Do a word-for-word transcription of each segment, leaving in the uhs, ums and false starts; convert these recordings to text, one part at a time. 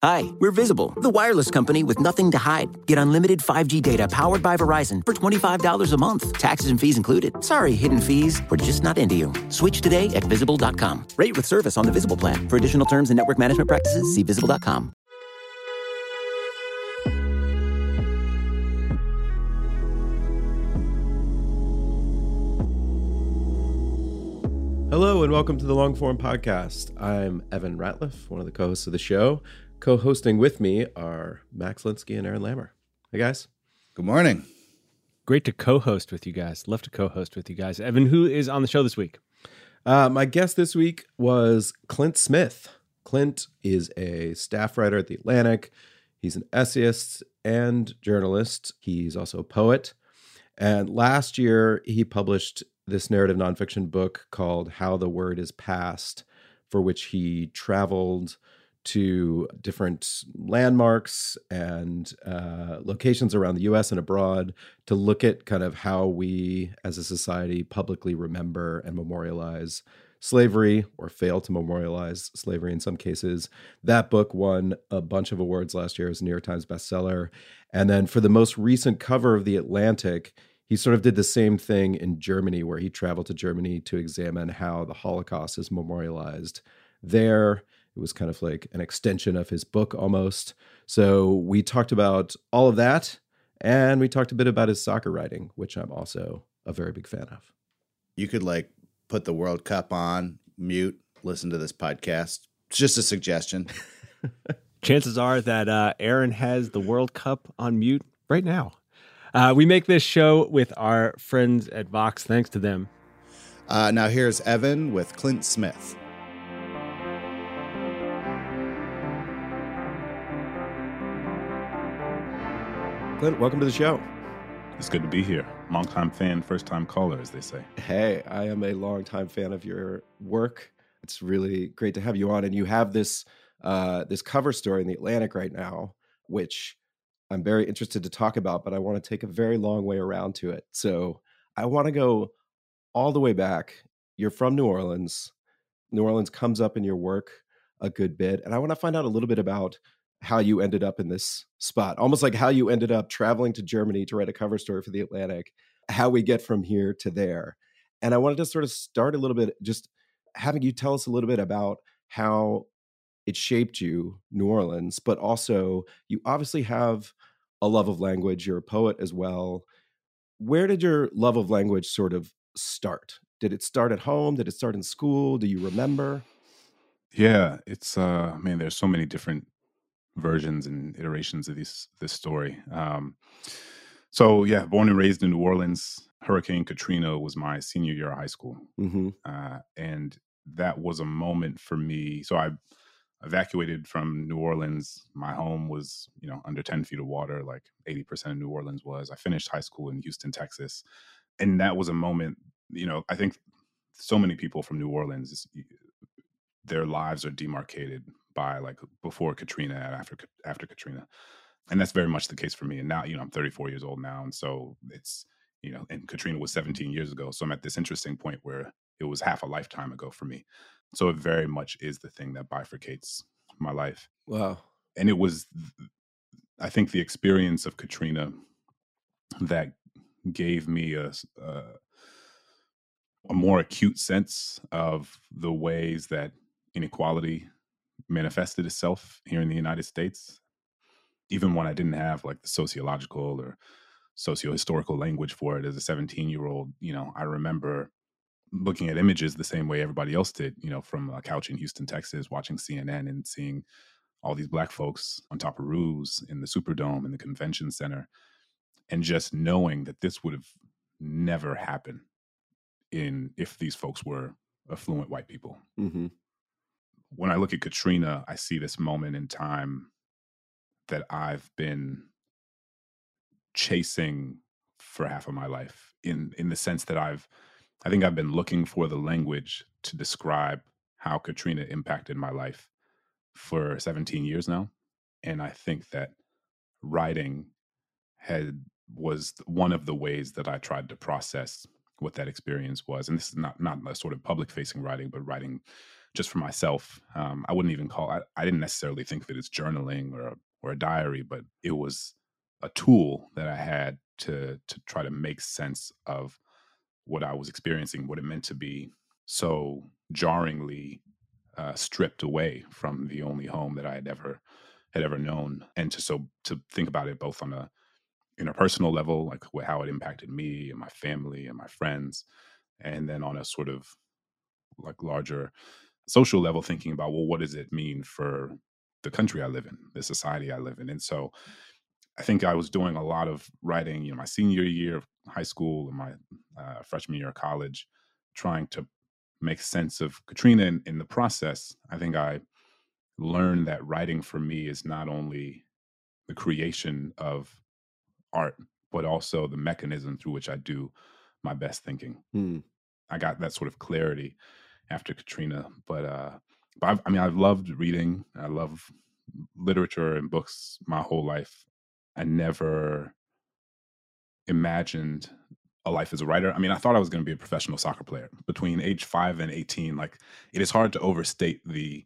Hi, we're Visible, the wireless company with nothing to hide. Get unlimited five G data powered by Verizon for twenty-five dollars a month. Taxes and fees included. Sorry, hidden fees. We're just not into you. Switch today at visible dot com. Rate with service on the Visible plan. For additional terms and network management practices, see visible dot com. Hello and welcome to the Longform Podcast. I'm Evan Ratliff, one of the co-hosts of the show. Co-hosting with me are Max Linsky and Aaron Lammer. Hey guys. Good morning. Great to co-host with you guys. Love to co-host with you guys. Evan, who is on the show this week? Uh, my guest this week was Clint Smith. Clint is a staff writer at The Atlantic. He's an essayist and journalist. He's also a poet. And last year, he published this narrative nonfiction book called How the Word is Passed, for which he traveled to different landmarks and uh, locations around the U S and abroad to look at kind of how we as a society publicly remember and memorialize slavery, or fail to memorialize slavery in some cases. That book won a bunch of awards last year. It was a New York Times bestseller. And then for the most recent cover of The Atlantic, he sort of did the same thing in Germany, where he traveled to Germany to examine how the Holocaust is memorialized there. It was kind of like an extension of his book almost. So we talked about all of that, and we talked a bit about his soccer writing, which I'm also a very big fan of. You could like put the World Cup on, mute, listen to this podcast. It's just a suggestion. Chances are that uh, Aaron has the World Cup on mute right now. Uh, we make this show with our friends at Vox. Thanks to them. Uh, now here's Evan with Clint Smith. Clint, welcome to the show. It's good to be here. Long-time fan, first-time caller, as they say. Hey, I am a longtime fan of your work. It's really great to have you on. And you have this uh, this cover story in The Atlantic right now, which I'm very interested to talk about, but I want to take a very long way around to it. So I want to go all the way back. You're from New Orleans. New Orleans comes up in your work a good bit. And I want to find out a little bit about how you ended up in this spot, almost like how you ended up traveling to Germany to write a cover story for The Atlantic, how we get from here to there. And I wanted to sort of start a little bit, just having you tell us a little bit about how it shaped you, New Orleans, but also you obviously have a love of language. You're a poet as well. Where did your love of language sort of start? Did it start at home? Did it start in school? Do you remember? Yeah, it's, uh, man, there's so many different versions and iterations of this, this story. Um, so yeah, born and raised in New Orleans. Hurricane Katrina was my senior year of high school. Mm-hmm. Uh, and that was a moment for me. So I evacuated from New Orleans. My home was, you know, under ten feet of water, like eighty percent of New Orleans was. I finished high school in Houston, Texas. And that was a moment, you know, I think so many people from New Orleans, their lives are demarcated by like before Katrina and after, after Katrina. And that's very much the case for me. And now, you know, I'm thirty-four years old now. And so it's, you know, and Katrina was seventeen years ago. So I'm at this interesting point where it was half a lifetime ago for me. So it very much is the thing that bifurcates my life. Wow. And it was, I think, the experience of Katrina that gave me a, a, a more acute sense of the ways that inequality manifested itself here in the United States. Even when I didn't have like the sociological or socio-historical language for it as a seventeen-year-old, you know, I remember looking at images the same way everybody else did, you know, from a couch in Houston, Texas, watching C N N and seeing all these Black folks on top of roofs in the Superdome, in the convention center, and just knowing that this would have never happened in if these folks were affluent white people. Mm-hmm. When I look at Katrina, I see this moment in time that I've been chasing for half of my life, in in the sense that I've I think I've been looking for the language to describe how Katrina impacted my life for seventeen years now. And I think that writing had was one of the ways that I tried to process what that experience was. And this is not, not a sort of public facing writing, but writing just for myself. Um, I wouldn't even call I, I didn't necessarily think of it as journaling or or a diary, but it was a tool that I had to to try to make sense of what I was experiencing, what it meant to be so jarringly uh, stripped away from the only home that I had ever had ever known, and to so to think about it both on a interpersonal level, like wh- how it impacted me and my family and my friends, and then on a sort of like larger social level, thinking about, well, what does it mean for the country I live in, the society I live in? And so I think I was doing a lot of writing, you know, my senior year of high school and my uh, freshman year of college, trying to make sense of Katrina. And in the process, I think I learned that writing for me is not only the creation of art, but also the mechanism through which I do my best thinking. Hmm. I got that sort of clarity after Katrina, but uh, but I've, I mean, I've loved reading. I love literature and books my whole life. I never imagined a life as a writer. I mean, I thought I was going to be a professional soccer player between age five and eighteen. Like, it is hard to overstate the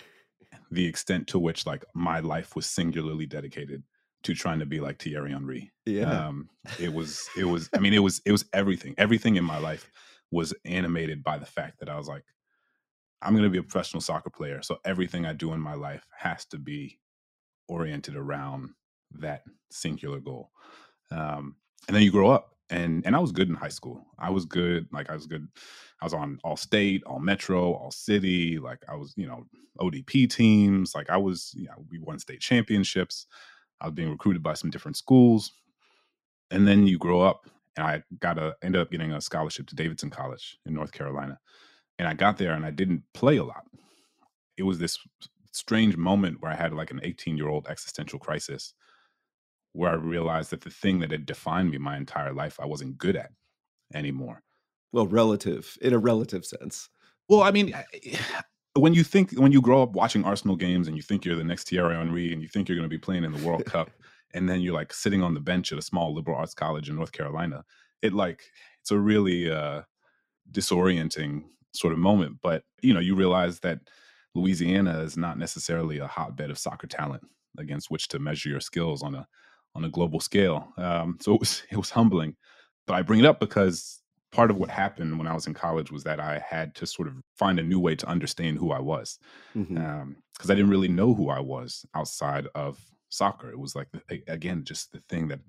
the extent to which like my life was singularly dedicated to trying to be like Thierry Henry. Yeah. Um, it was, it was, I mean, it was, it was everything. Everything in my life was animated by the fact that I was like, I'm going to be a professional soccer player. So everything I do in my life has to be oriented around that singular goal. Um, and then you grow up, and and I was good in high school. I was good. Like I was good. I was on all state, all metro, all city. Like I was, you know, O D P teams. Like I was, you know, we won state championships. I was being recruited by some different schools. And then you grow up, and I got a ended up getting a scholarship to Davidson College in North Carolina. And I got there and I didn't play a lot. It was this strange moment where I had like an eighteen year old existential crisis, where I realized that the thing that had defined me my entire life, I wasn't good at anymore. Well, relative, in a relative sense. Well, I mean, I- when you think, when you grow up watching Arsenal games and you think you're the next Thierry Henry and you think you're going to be playing in the World Cup, and then you're like sitting on the bench at a small liberal arts college in North Carolina, it like, it's a really uh, disorienting sort of moment. But, you know, you realize that Louisiana is not necessarily a hotbed of soccer talent against which to measure your skills on a on a global scale. Um, so it was it was humbling. But I bring it up because part of what happened when I was in college was that I had to sort of find a new way to understand who I was, Mhm. um, because I didn't really know who I was outside of soccer. It was like a- again just the thing that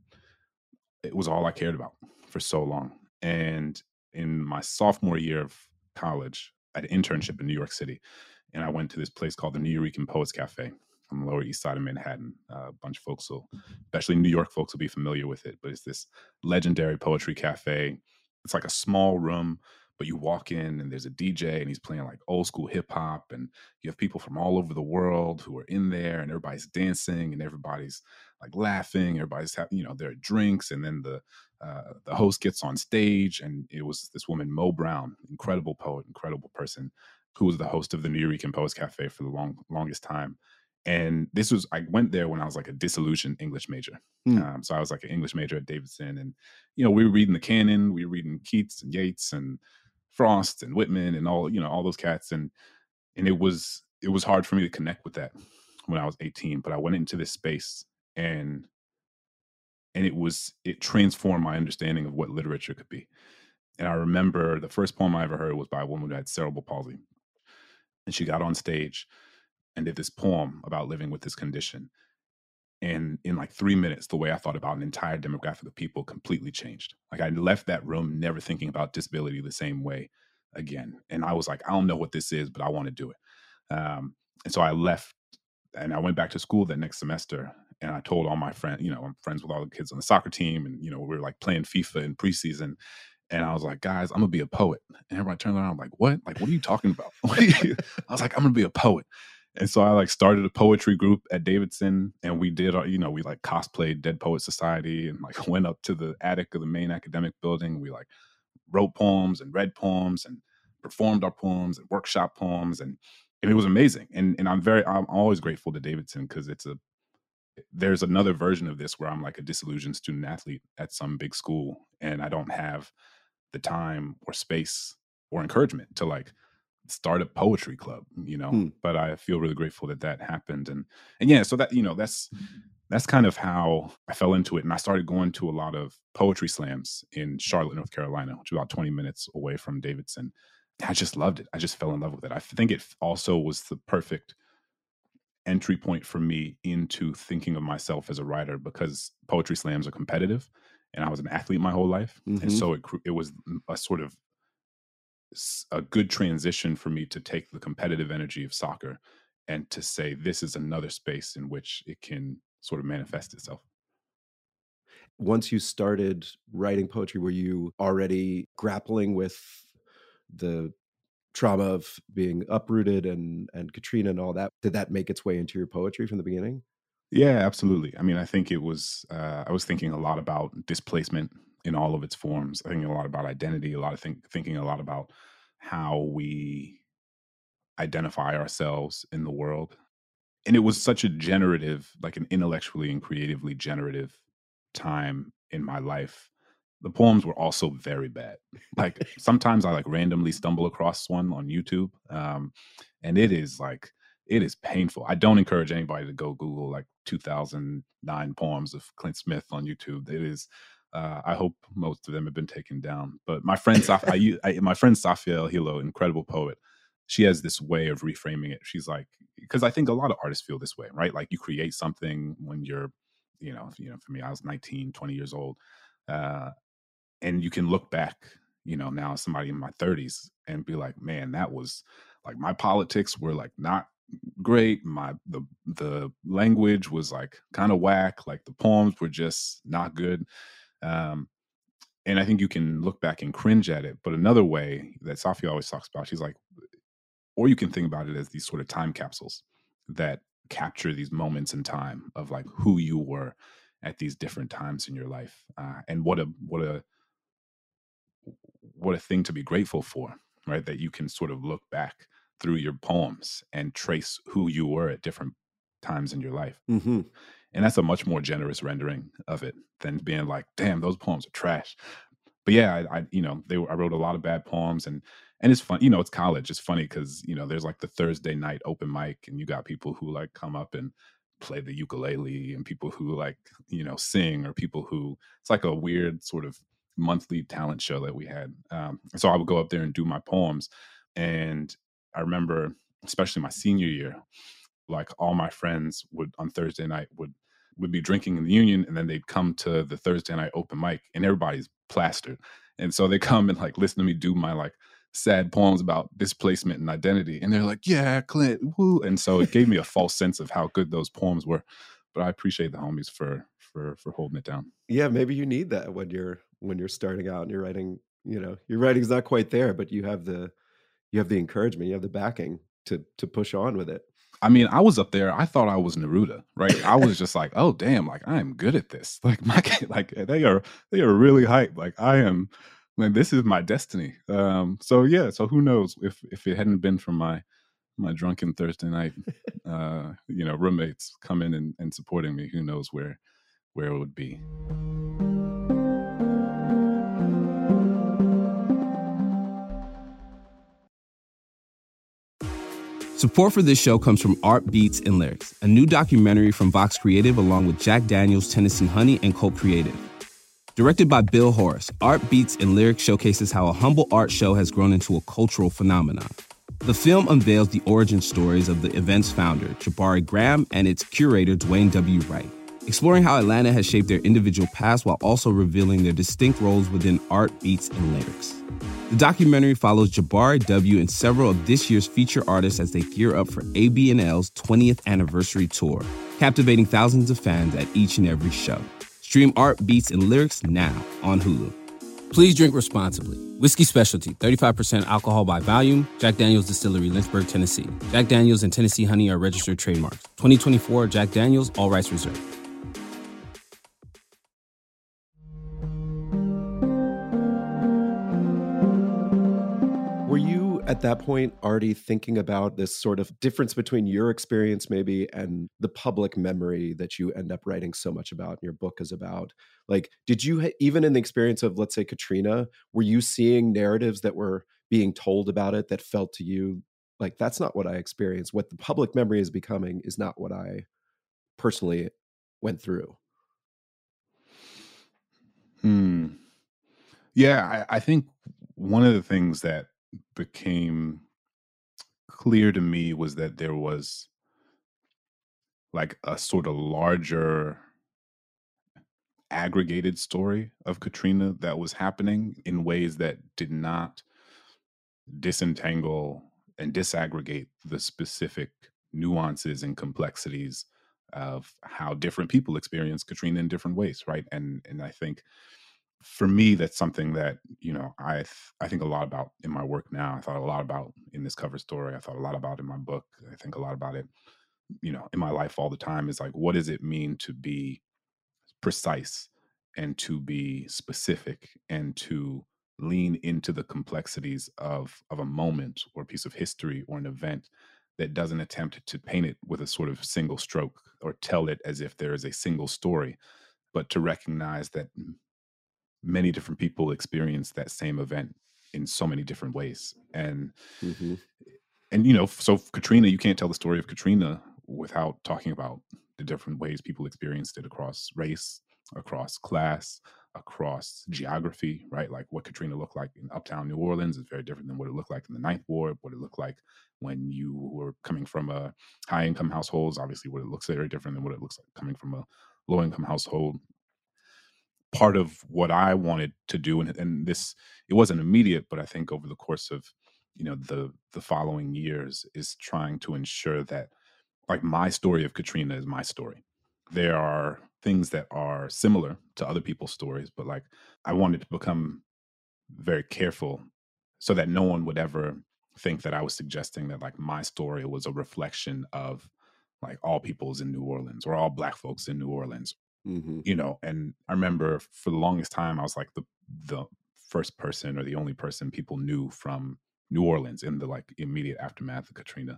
it was all I cared about for so long. And in my sophomore year of college, I had an internship in New York City, and I went to this place called the Nuyorican Poets Cafe on the Lower East Side of Manhattan. Uh, a bunch of folks will, especially New York folks, will be familiar with it. But it's this legendary poetry cafe. It's like a small room, but you walk in and there's a D J and he's playing like old school hip hop, and you have people from all over the world who are in there, and everybody's dancing and everybody's like laughing. Everybody's having, you know, their drinks, and then the uh, the host gets on stage, and it was this woman, Mo Brown, incredible poet, incredible person, who was the host of the Nuyorican Poets Cafe for the long longest time. And this was, I went there when I was like a disillusioned English major. Hmm. Um, so I was like an English major at Davidson, and you know, we were reading the canon, we were reading Keats and Yeats and Frost and Whitman and all, you know, all those cats, and and it was it was hard for me to connect with that when I was eighteen. But I went into this space, and and it was it transformed my understanding of what literature could be. And I remember the first poem I ever heard was by a woman who had cerebral palsy, and she got on stage and did this poem about living with this condition. And in like three minutes, the way I thought about an entire demographic of people completely changed. Like I left that room never thinking about disability the same way again. And I was like, I don't know what this is, but I want to do it. Um, and so I left, and I went back to school that next semester. And I told all my friends, you know, I'm friends with all the kids on the soccer team, and you know, we were like playing FIFA in preseason. And I was like, guys, I'm gonna be a poet. And everybody turned around, I'm like, what? Like, what are you talking about? What are you? I was like, I'm gonna be a poet. And so I like started a poetry group at Davidson, and we did, our, you know, we like cosplayed Dead Poet Society, and like went up to the attic of the main academic building. We like wrote poems and read poems and performed our poems and workshop poems, and and it was amazing. And and I'm very, I'm always grateful to Davidson, because it's a, there's another version of this where I'm like a disillusioned student athlete at some big school, and I don't have the time or space or encouragement to like start a poetry club, you know, Hmm. but I feel really grateful that that happened. And, and yeah, so that, you know, that's, that's kind of how I fell into it. And I started going to a lot of poetry slams in Charlotte, North Carolina, which is about twenty minutes away from Davidson. I just loved it. I just fell in love with it. I think it also was the perfect entry point for me into thinking of myself as a writer, because poetry slams are competitive and I was an athlete my whole life. Mhm. And so it, it was a sort of a good transition for me to take the competitive energy of soccer and to say, this is another space in which it can sort of manifest itself. Once you started writing poetry, were you already grappling with the trauma of being uprooted and and Katrina and all that? Did that make its way into your poetry from the beginning? Yeah, absolutely. I mean, I think it was, uh, I was thinking a lot about displacement in all of its forms. I think a lot about identity, a lot of think, thinking a lot about how we identify ourselves in the world. And it was such a generative, like an intellectually and creatively generative time in my life. The poems were also very bad. Like sometimes I like randomly stumble across one on YouTube. Um, and it is like, it is painful. I don't encourage anybody to go Google like two thousand nine poems of Clint Smith on YouTube. It is, uh, I hope most of them have been taken down. But my friend, Saf- I, u- I, my friend Safia El Hilo, incredible poet, she has this way of reframing it. She's like, because I think a lot of artists feel this way, right? Like you create something when you're, you know, you know, for me, I was nineteen, twenty years old. Uh, and you can look back, you know, now as somebody in my thirties and be like, man, that was like, my politics were like not great. My, the, the language was like kind of whack. Like the poems were just not good. Um, and I think you can look back and cringe at it. But another way that Safia always talks about, she's like, or you can think about it as these sort of time capsules that capture these moments in time of like who you were at these different times in your life, uh, and what a what a what a thing to be grateful for, right? That you can sort of look back through your poems and trace who you were at different times in your life. Mm-hmm. And that's a much more generous rendering of it than being like, damn, those poems are trash. But yeah, I, I you know, they were, I wrote a lot of bad poems, and and it's fun, you know, it's college. It's funny because, you know, there's like the Thursday night open mic, and you got people who like come up and play the ukulele, and people who like, you know, sing, or people who, it's like a weird sort of monthly talent show that we had. Um, and so I would go up there and do my poems. And I remember, especially my senior year, like all my friends would on Thursday night would would be drinking in the Union, and then they'd come to the Thursday night open mic, and everybody's plastered. And so they come and like listen to me do my like sad poems about displacement and identity. And they're like, yeah, Clint, woo. And so it gave me a false sense of how good those poems were. But I appreciate the homies for for for holding it down. Yeah, maybe you need that when you're when you're starting out and you're writing, you know, your writing's not quite there, but you have the you have the encouragement, you have the backing to to push on with it. I mean, I was up there. I thought I was Neruda, right? I was just like, oh damn, like I am good at this. Like my like they are they are really hype. Like I am, like this is my destiny. Um, so yeah, so who knows if if it hadn't been for my my drunken Thursday night, uh, you know, roommates coming and, and supporting me, who knows where where it would be. Support for this show comes from Art Beats and Lyrics, a new documentary from Vox Creative along with Jack Daniels, Tennessee Honey, and Colt Creative. Directed by Bill Horace, Art Beats and Lyrics showcases how a humble art show has grown into a cultural phenomenon. The film unveils the origin stories of the event's founder, Jabari Graham, and its curator, Dwayne W. Wright, exploring how Atlanta has shaped their individual past while also revealing their distinct roles within Art, Beats, and Lyrics. The documentary follows Jabari W. and several of this year's feature artists as they gear up for A B N L's twentieth anniversary tour, captivating thousands of fans at each and every show. Stream Art, Beats, and Lyrics now on Hulu. Please drink responsibly. Whiskey Specialty, thirty-five percent alcohol by volume. Jack Daniels Distillery, Lynchburg, Tennessee. Jack Daniels and Tennessee Honey are registered trademarks. twenty twenty-four Jack Daniels, all rights reserved. Were you at that point already thinking about this sort of difference between your experience maybe and the public memory that you end up writing so much about and your book is about? Like, did you, ha- even in the experience of, let's say, Katrina, were you seeing narratives that were being told about it that felt to you like that's not what I experienced. What the public memory is becoming is not what I personally went through? Hmm. Yeah, I, I think one of the things that became clear to me was that there was like a sort of larger aggregated story of Katrina that was happening in ways that did not disentangle and disaggregate the specific nuances and complexities of how different people experience Katrina in different ways, right? And and I think for me, that's something that you know I th- I think a lot about in my work now. I thought a lot about in this cover story. I thought a lot about in my book. I think a lot about it, you know, in my life all the time. Is like, what does it mean to be precise and to be specific and to lean into the complexities of of a moment or a piece of history or an event that doesn't attempt to paint it with a sort of single stroke or tell it as if there is a single story, but to recognize that m- many different people experience that same event in so many different ways. And Mm-hmm. and you know, so Katrina, you can't tell the story of Katrina without talking about the different ways people experienced it across race, across class, across geography, right? Like what Katrina looked like in uptown New Orleans is very different than what it looked like in the Ninth Ward, what it looked like when you were coming from a high income households, obviously what it looks very different than what it looks like coming from a low income household. Part of what I wanted to do, and, and this, it wasn't immediate, but I think over the course of, you know, the the following years is trying to ensure that like my story of Katrina is my story. There are things that are similar to other people's stories, but like I wanted to become very careful so that no one would ever think that I was suggesting that like my story was a reflection of like all peoples in New Orleans or all Black folks in New Orleans, Mm-hmm. you know. And I remember for the longest time I was like the the first person or the only person people knew from New Orleans in the like immediate aftermath of Katrina.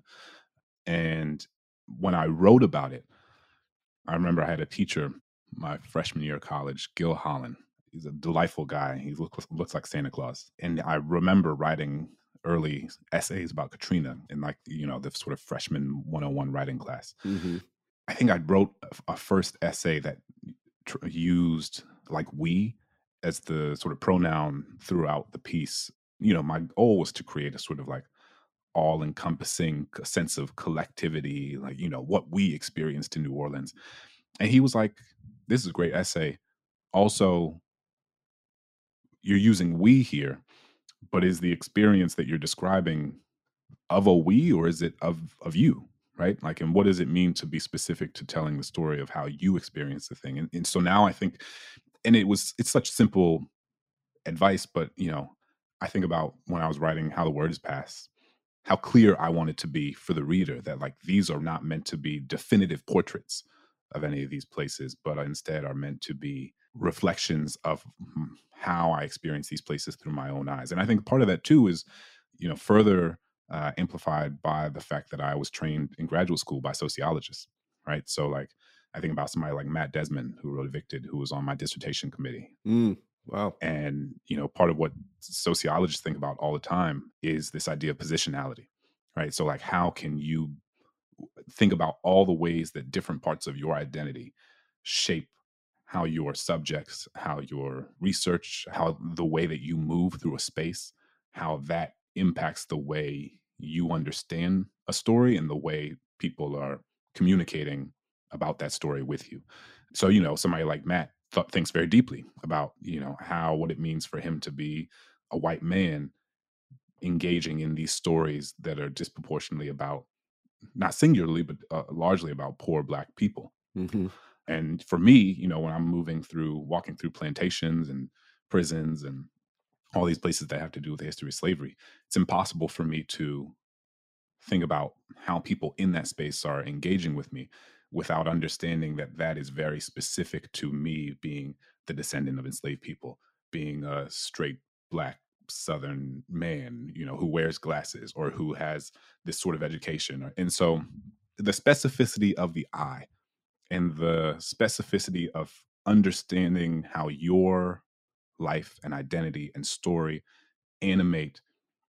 And when I wrote about it, I remember I had a teacher my freshman year of college, Gil Holland. He's a delightful guy. He looks looks like Santa Claus. And I remember writing early essays about Katrina in like, you know, the sort of freshman one oh one writing class. Mm-hmm. I think I wrote a, a first essay that tr- used like we as the sort of pronoun throughout the piece. You know, my goal was to create a sort of like all encompassing sense of collectivity, like, you know, what we experienced in New Orleans. And he was like, this is a great essay. Also, you're using we here, but is the experience that you're describing of a we or is it of of you? Right? Like, and what does it mean to be specific to telling the story of how you experience the thing? And, and so now I think, and it was, it's such simple advice, but you know, I think about when I was writing How the Word Is Passed, how clear I want it to be for the reader that like these are not meant to be definitive portraits of any of these places, but instead are meant to be reflections of mm, how I experience these places through my own eyes. And I think part of that too is, you know, further uh, amplified by the fact that I was trained in graduate school by sociologists, right? So like I think about somebody like Matt Desmond, who wrote Evicted, who was on my dissertation committee. Mm. Wow. And, you know, part of what sociologists think about all the time is this idea of positionality, right? So, like, how can you think about all the ways that different parts of your identity shape how your subjects, how your research, how the way that you move through a space, how that impacts the way you understand a story and the way people are communicating about that story with you. So, you know, somebody like Matt th- thinks very deeply about, you know, how what it means for him to be a white man engaging in these stories that are disproportionately about, not singularly, but uh, largely about poor Black people. Mm-hmm. And for me, you know, when I'm moving through, walking through plantations and prisons and all these places that have to do with the history of slavery, it's impossible for me to think about how people in that space are engaging with me without understanding that that is very specific to me being the descendant of enslaved people, being a straight Black Southern man, you know, who wears glasses or who has this sort of education. And so the specificity of the I and the specificity of understanding how your life and identity and story animate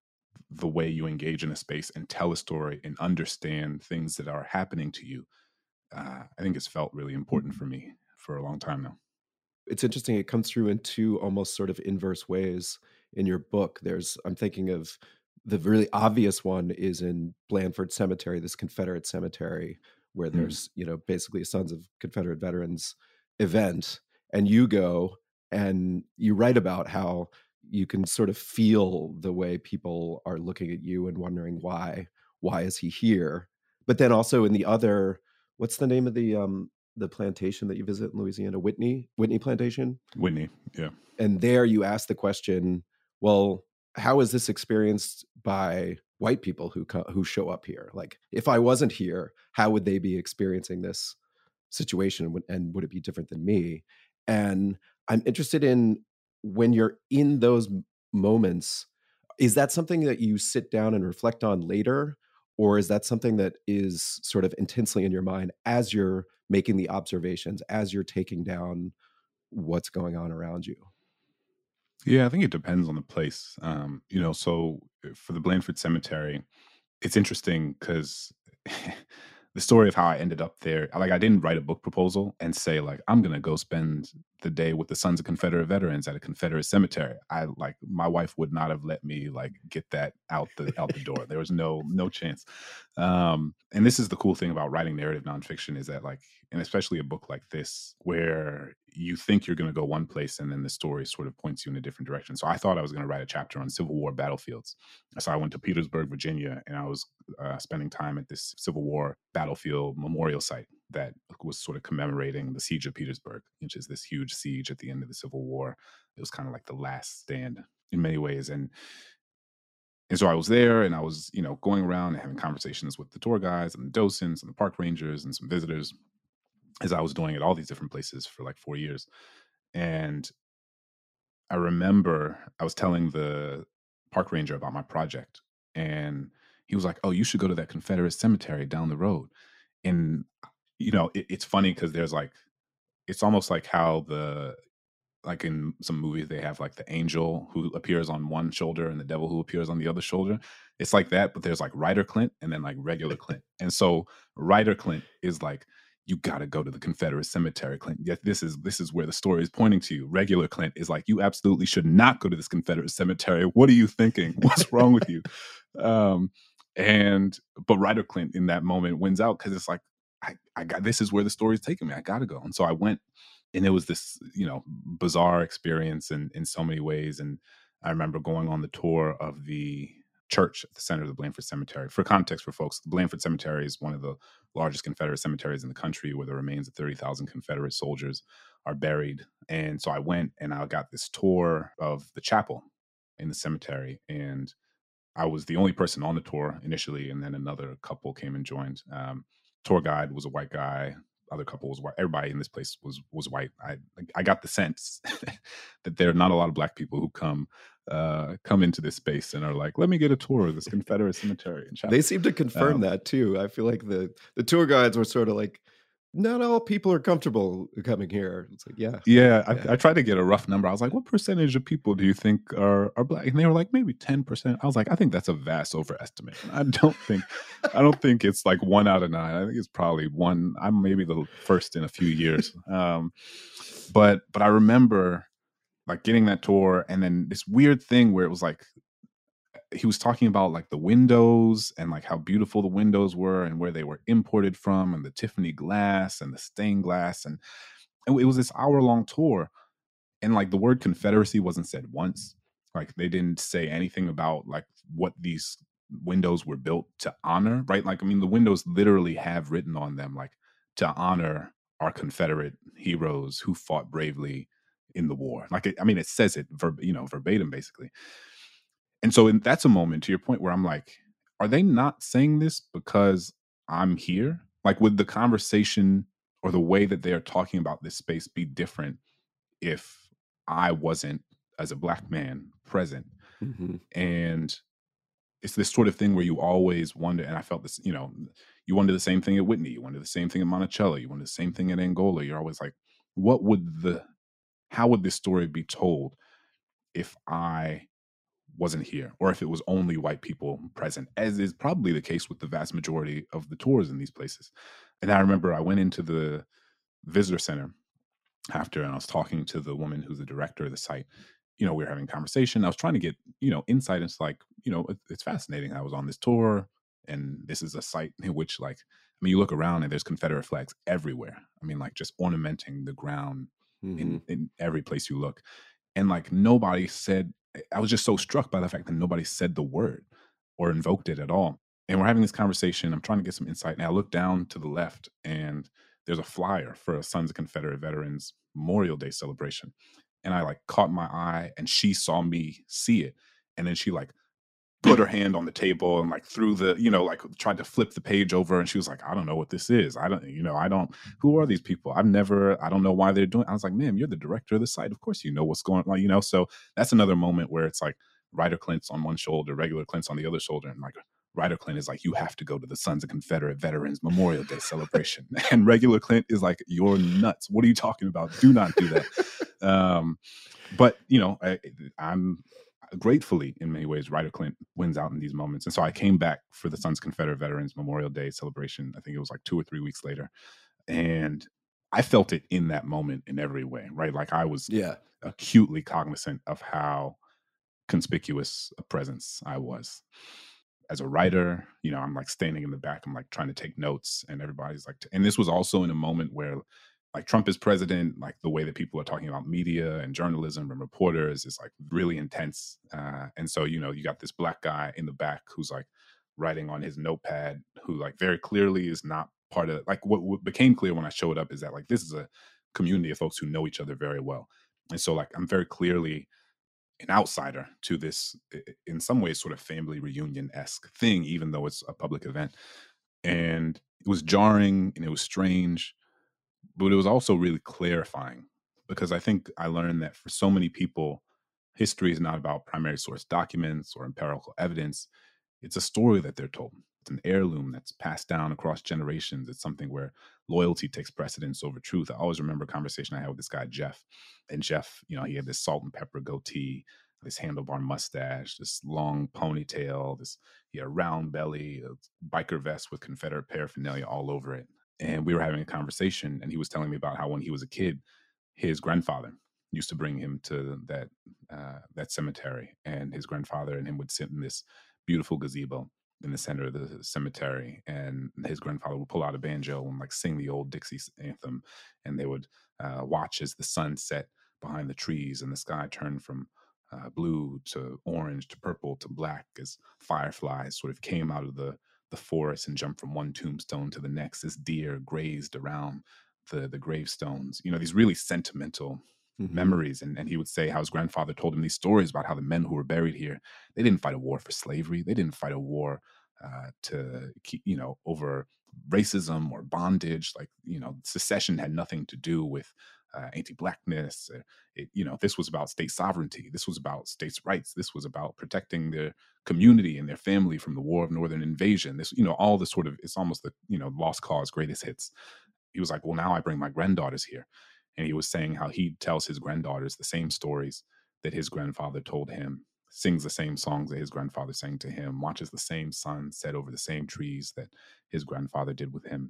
the way you engage in a space and tell a story and understand things that are happening to you. Uh, I think it's felt really important for me for a long time now. It's interesting. It comes through in two almost sort of inverse ways in your book. There's, I'm thinking of the really obvious one is in Blandford Cemetery, this Confederate cemetery, where there's, mm. you know, basically a Sons of Confederate Veterans event. And you go and you write about how you can sort of feel the way people are looking at you and wondering why, why is he here? But then also in the other, what's the name of the um, the plantation that you visit in Louisiana? Whitney, Whitney Plantation? Whitney, yeah. And there you ask the question, well, how is this experienced by white people who co- who show up here? Like, if I wasn't here, how would they be experiencing this situation, and would it be different than me? And I'm interested in, when you're in those moments, is that something that you sit down and reflect on later? Or is that something that is sort of intensely in your mind as you're making the observations, as you're taking down what's going on around you? Yeah, I think it depends on the place. Um, you know, so for the Blandford Cemetery, it's interesting because the story of how I ended up there, like I didn't write a book proposal and say like, I'm going to go spend the day with the Sons of Confederate Veterans at a Confederate cemetery. I like, my wife would not have let me like get that out the, out the door. There was no, no chance. Um, and this is the cool thing about writing narrative nonfiction, is that like, and especially a book like this, where you think you're going to go one place and then the story sort of points you in a different direction. So I thought I was going to write a chapter on Civil War battlefields. So I went to Petersburg, Virginia, and I was uh, spending time at this Civil War battlefield memorial site that was sort of commemorating the Siege of Petersburg, which is this huge siege at the end of the Civil War. It was kind of like the last stand in many ways. And And so I was there, and I was, you know, going around and having conversations with the tour guides and the docents and the park rangers and some visitors, as I was doing at all these different places for like four years. And I remember I was telling the park ranger about my project, and he was like, "Oh, you should go to that Confederate cemetery down the road." And, you know, it, it's funny because there's like, it's almost like how the, like in some movies, they have like the angel who appears on one shoulder and the devil who appears on the other shoulder. It's like that, but there's like Ryder Clint and then like regular Clint. And so Ryder Clint is like, you got to go to the Confederate cemetery, Clint. Yet this is this is where the story is pointing to you. Regular Clint is like, you absolutely should not go to this Confederate cemetery. What are you thinking? What's wrong with you? Um, and but Ryder Clint in that moment wins out because it's like, I, I got, this is where the story is taking me. I got to go. And so I went. And it was this, you know, bizarre experience in, in so many ways. And I remember going on the tour of the church at the center of the Blandford Cemetery. For context for folks, the Blandford Cemetery is one of the largest Confederate cemeteries in the country, where the remains of thirty thousand Confederate soldiers are buried. And so I went and I got this tour of the chapel in the cemetery. And I was the only person on the tour initially. And then another couple came and joined. Um, tour guide was a white guy. Other couple was white. Everybody in this place was was white. I I got the sense that there are not a lot of Black people who come uh, come into this space and are like, let me get a tour of this Confederate cemetery. And they seem to confirm um, that too. I feel like the the tour guides were sort of like, not all people are comfortable coming here. It's like, yeah. Yeah, yeah. I, I tried to get a rough number. I was like, what percentage of people do you think are, are Black? And they were like, maybe ten percent. I was like, I think that's a vast overestimate. I don't think, I don't think it's like one out of nine. I think it's probably one. I'm maybe the first in a few years. Um, but, but I remember like getting that tour, and then this weird thing where it was like, he was talking about like the windows and like how beautiful the windows were and where they were imported from, and the Tiffany glass and the stained glass. And, and it was this hour long tour. And like the word Confederacy wasn't said once. Like they didn't say anything about like what these windows were built to honor, right? Like, I mean, the windows literally have written on them, like, to honor our Confederate heroes who fought bravely in the war. Like, it, I mean, it says it, ver- you know, verbatim, basically. And so in, that's a moment, to your point, where I'm like, are they not saying this because I'm here? Like, would the conversation or the way that they are talking about this space be different if I wasn't, as a Black man, present? Mm-hmm. And it's this sort of thing where you always wonder, and I felt this, you know, you wonder the same thing at Whitney, you wonder the same thing at Monticello, you wonder the same thing at Angola. You're always like, what would the, how would this story be told if I wasn't here, or if it was only white people present, as is probably the case with the vast majority of the tours in these places. And I remember I went into the visitor center after, and I was talking to the woman who's the director of the site. You know, we were having a conversation. I was trying to get, you know, insight into like, you know, it, it's fascinating. I was on this tour, and this is a site in which, like, I mean, you look around and there's Confederate flags everywhere. I mean, like just ornamenting the ground Mhm. in, in every place you look. And like nobody said, I was just so struck by the fact that nobody said the word or invoked it at all. And we're having this conversation. I'm trying to get some insight. And I look down to the left, and there's a flyer for a Sons of Confederate Veterans Memorial Day celebration. And I like caught my eye, and she saw me see it. And then she like put her hand on the table and like threw the, you know, like tried to flip the page over. And she was like, I don't know what this is. I don't, you know, I don't, who are these people? I've never, I don't know why they're doing. I was like, ma'am, you're the director of the site. Of course, you know what's going on, you know? So that's another moment where it's like Ryder Clint's on one shoulder, regular Clint's on the other shoulder. And like Ryder Clint is like, you have to go to the Sons of Confederate Veterans Memorial Day celebration. And regular Clint is like, you're nuts. What are you talking about? Do not do that. um, but, you know, I, I'm, gratefully, in many ways, Ryder Clint wins out in these moments. And so I came back for the Sons of Confederate Veterans Memorial Day celebration. I think it was like two or three weeks later. And I felt it in that moment in every way, right? Like I was Yeah. acutely cognizant of how conspicuous a presence I was. As a writer, you know, I'm like standing in the back, I'm like trying to take notes, and everybody's like, and this was also in a moment where like Trump is president, like the way that people are talking about media and journalism and reporters is like really intense. Uh, and so, you know, you got this black guy in the back who's like writing on his notepad, who like very clearly is not part of, like what, what became clear when I showed up is that like this is a community of folks who know each other very well. And so like I'm very clearly an outsider to this, in some ways, sort of family reunion-esque thing, even though it's a public event. And it was jarring and it was strange, but it was also really clarifying, because I think I learned that for so many people, history is not about primary source documents or empirical evidence. It's a story that they're told. It's an heirloom that's passed down across generations. It's something where loyalty takes precedence over truth. I always remember a conversation I had with this guy, Jeff. And Jeff, you know, he had this salt and pepper goatee, this handlebar mustache, this long ponytail, this he had a round belly, a biker vest with Confederate paraphernalia all over it. And we were having a conversation, and he was telling me about how when he was a kid, his grandfather used to bring him to that uh, that cemetery, and his grandfather and him would sit in this beautiful gazebo in the center of the cemetery, and his grandfather would pull out a banjo and like sing the old Dixie anthem, and they would uh, watch as the sun set behind the trees and the sky turned from uh, blue to orange to purple to black as fireflies sort of came out of the the forest and jumped from one tombstone to the next as deer grazed around the the gravestones. You know, these really sentimental Mhm. memories. And, and he would say how his grandfather told him these stories about how the men who were buried here, they didn't fight a war for slavery. They didn't fight a war uh, to keep, you know, over racism or bondage. Like, you know, secession had nothing to do with uh, anti-blackness. Uh, It, you know, this was about state sovereignty. This was about states' rights. This was about protecting their community and their family from the War of Northern Invasion. This, you know, all this sort of, it's almost the, you know, lost cause, greatest hits. He was like, well, now I bring my granddaughters here. And he was saying how he tells his granddaughters the same stories that his grandfather told him, sings the same songs that his grandfather sang to him, watches the same sun set over the same trees that his grandfather did with him.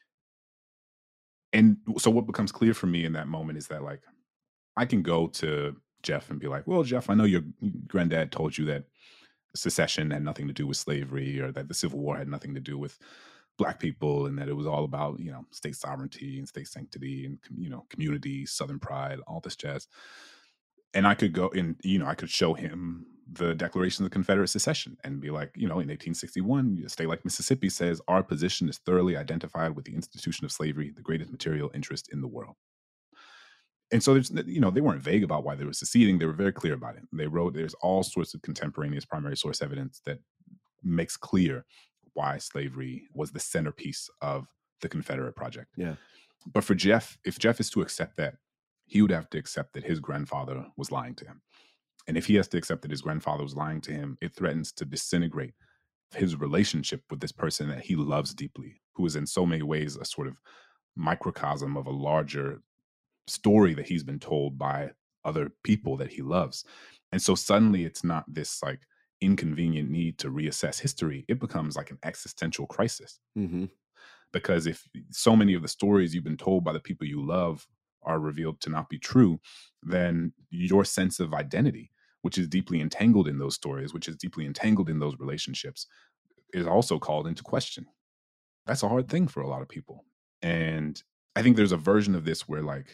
And so what becomes clear for me in that moment is that, like, I can go to Jeff and be like, well, Jeff, I know your granddad told you that secession had nothing to do with slavery, or that the Civil War had nothing to do with Black people, and that it was all about, you know, state sovereignty and state sanctity and, you know, community, Southern pride, all this jazz. And I could go and, you know, I could show him the Declaration of Confederate Secession and be like, you know, in eighteen sixty-one, a state like Mississippi says, our position is thoroughly identified with the institution of slavery, the greatest material interest in the world. And so there's, you know, they weren't vague about why they were seceding. They were very clear about it. They wrote, there's all sorts of contemporaneous primary source evidence that makes clear why slavery was the centerpiece of the Confederate project. Yeah. But for Jeff, if Jeff is to accept that, he would have to accept that his grandfather was lying to him. And if he has to accept that his grandfather was lying to him, it threatens to disintegrate his relationship with this person that he loves deeply, who is in so many ways a sort of microcosm of a larger story that he's been told by other people that he loves. And so suddenly it's not this like inconvenient need to reassess history. It becomes like an existential crisis. Mm-hmm. Because if so many of the stories you've been told by the people you love are revealed to not be true, then your sense of identity, which is deeply entangled in those stories, which is deeply entangled in those relationships, is also called into question. That's a hard thing for a lot of people. And I think there's a version of this where like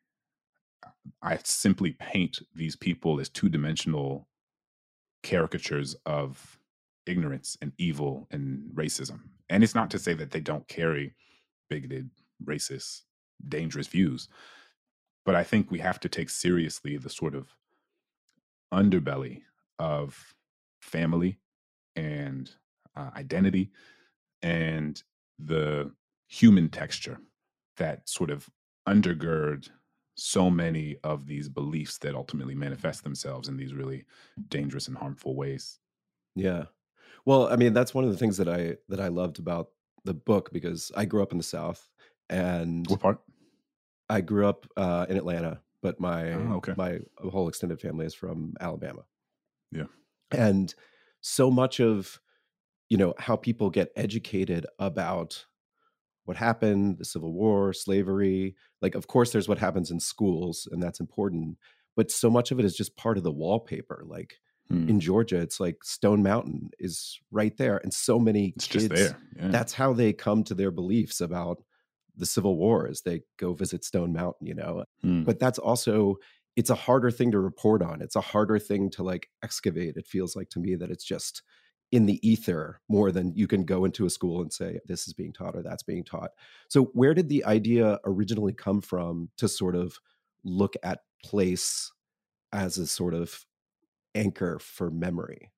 I simply paint these people as two-dimensional caricatures of ignorance and evil and racism. And it's not to say that they don't carry bigoted, racist, dangerous views, but I think we have to take seriously the sort of underbelly of family and uh, identity and the human texture that sort of undergird so many of these beliefs that ultimately manifest themselves in these really dangerous and harmful ways. Yeah. Well, I mean, that's one of the things that I that I loved about the book, because I grew up in the South, and What part? I grew up uh, in Atlanta, but my Oh, okay. my whole extended family is from Alabama. Yeah. And so much of, you know, how people get educated about what happened, the Civil War, slavery, like, of course, there's what happens in schools, and that's important. But so much of it is just part of the wallpaper. Like Hmm. in Georgia, it's like Stone Mountain is right there. And so many It's kids, just there. Yeah. that's how they come to their beliefs about the Civil War, is they go visit Stone Mountain, you know? Hmm. But that's also, it's a harder thing to report on. It's a harder thing to like excavate. It feels like to me that it's just in the ether more than you can go into a school and say, this is being taught or that's being taught. So where did the idea originally come from to sort of look at place as a sort of anchor for memory?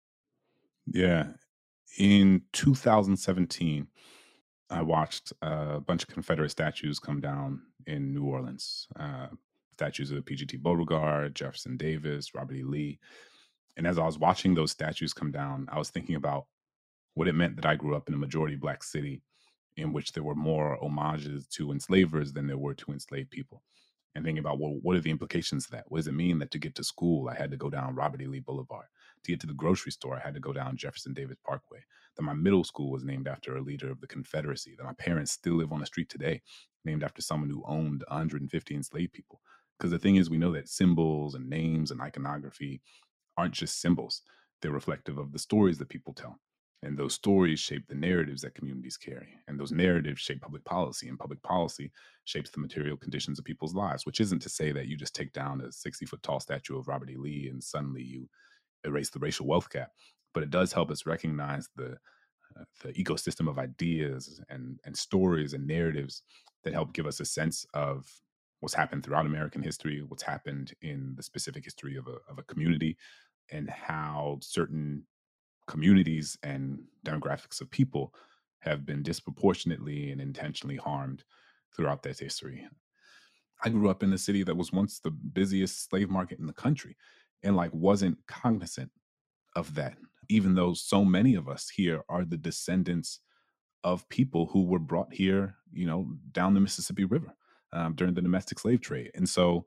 Yeah. In two thousand seventeen, I watched a bunch of Confederate statues come down in New Orleans. Uh, statues of P G T Beauregard, Jefferson Davis, Robert E. Lee. And as I was watching those statues come down, I was thinking about what it meant that I grew up in a majority Black city in which there were more homages to enslavers than there were to enslaved people. And thinking about, well, what are the implications of that? What does it mean that to get to school, I had to go down Robert E. Lee Boulevard? To get to the grocery store, I had to go down Jefferson Davis Parkway. That my middle school was named after a leader of the Confederacy. That my parents still live on the street today, named after someone who owned one hundred fifty enslaved people. Because the thing is, we know that symbols and names and iconography aren't just symbols. They're reflective of the stories that people tell. And those stories shape the narratives that communities carry. And those narratives shape public policy. And public policy shapes the material conditions of people's lives, which isn't to say that you just take down a sixty-foot tall statue of Robert E. Lee and suddenly you erase the racial wealth gap. But it does help us recognize the uh, the ecosystem of ideas and, and stories and narratives that help give us a sense of what's happened throughout American history, what's happened in the specific history of a, of a community, and how certain communities and demographics of people have been disproportionately and intentionally harmed throughout that history. I grew up in a city that was once the busiest slave market in the country and like wasn't cognizant of that, even though so many of us here are the descendants of people who were brought here, you know, down the Mississippi River um, during the domestic slave trade. And so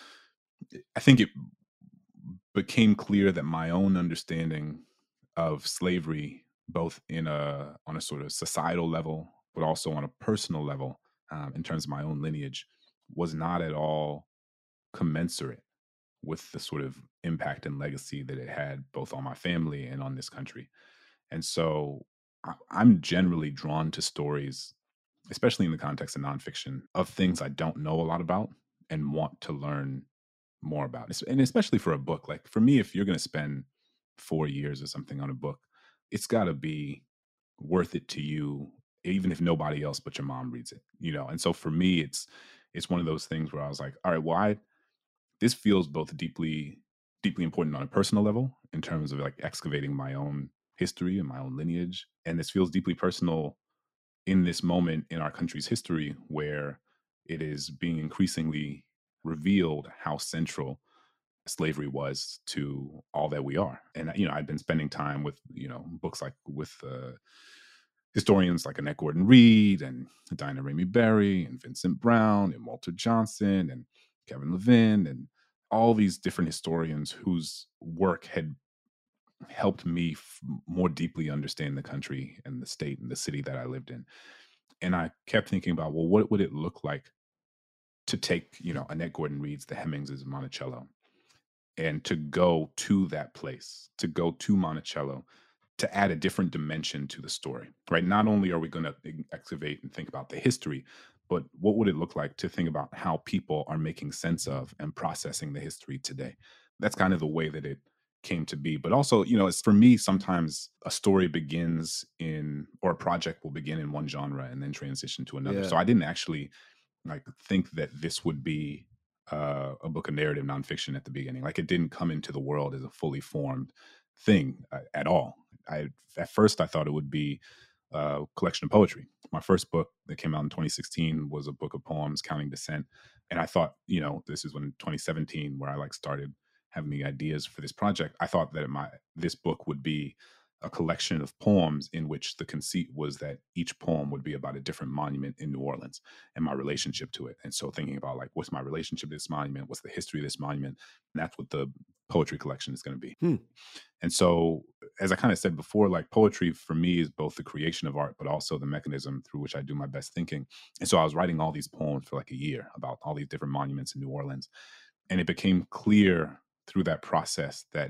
I think it became clear that my own understanding of slavery, both in a on a sort of societal level, but also on a personal level, um, in terms of my own lineage, was not at all commensurate with the sort of impact and legacy that it had both on my family and on this country. And so I, I'm generally drawn to stories, especially in the context of nonfiction, of things I don't know a lot about and want to learn more about. Es- And especially for a book, like for me, if you're going to spend four years or something on a book, it's got to be worth it to you, even if nobody else but your mom reads it, you know? And so for me, it's, it's one of those things where I was like, all right, well, I, this feels both deeply, deeply important on a personal level in terms of like excavating my own history and my own lineage. And this feels deeply personal in this moment in our country's history where it is being increasingly revealed how central slavery was to all that we are. And, you know, I've been spending time with, you know, books like with uh, historians like Annette Gordon Reed and Diana Ramey Berry and Vincent Brown and Walter Johnson and Kevin Levin and all these different historians whose work had helped me f- more deeply understand the country and the state and the city that I lived in. And I kept thinking about, well, what would it look like to take, you know, Annette Gordon Reed's The Hemingses of Monticello and to go to that place, to go to Monticello, to add a different dimension to the story, right? Not only are we going to excavate and think about the history, but what would it look like to think about how people are making sense of and processing the history today? That's kind of the way that it came to be. But also, you know, it's for me, sometimes a story begins in, or a project will begin in one genre and then transition to another. Yeah. So I didn't actually like think that this would be uh, a book of narrative nonfiction at the beginning. Like it didn't come into the world as a fully formed thing uh, at all. I at first I thought it would be a collection of poetry. My first book that came out in twenty sixteen was a book of poems, Counting Descent, and I thought, you know, this is when twenty seventeen where I like started having the ideas for this project. I thought that my this book would be a collection of poems in which the conceit was that each poem would be about a different monument in New Orleans and my relationship to it. And so thinking about like, what's my relationship to this monument? What's the history of this monument? And that's what the poetry collection is going to be. Hmm. And so, as I kind of said before, like poetry for me is both the creation of art, but also the mechanism through which I do my best thinking. And so I was writing all these poems for like a year about all these different monuments in New Orleans. And it became clear through that process that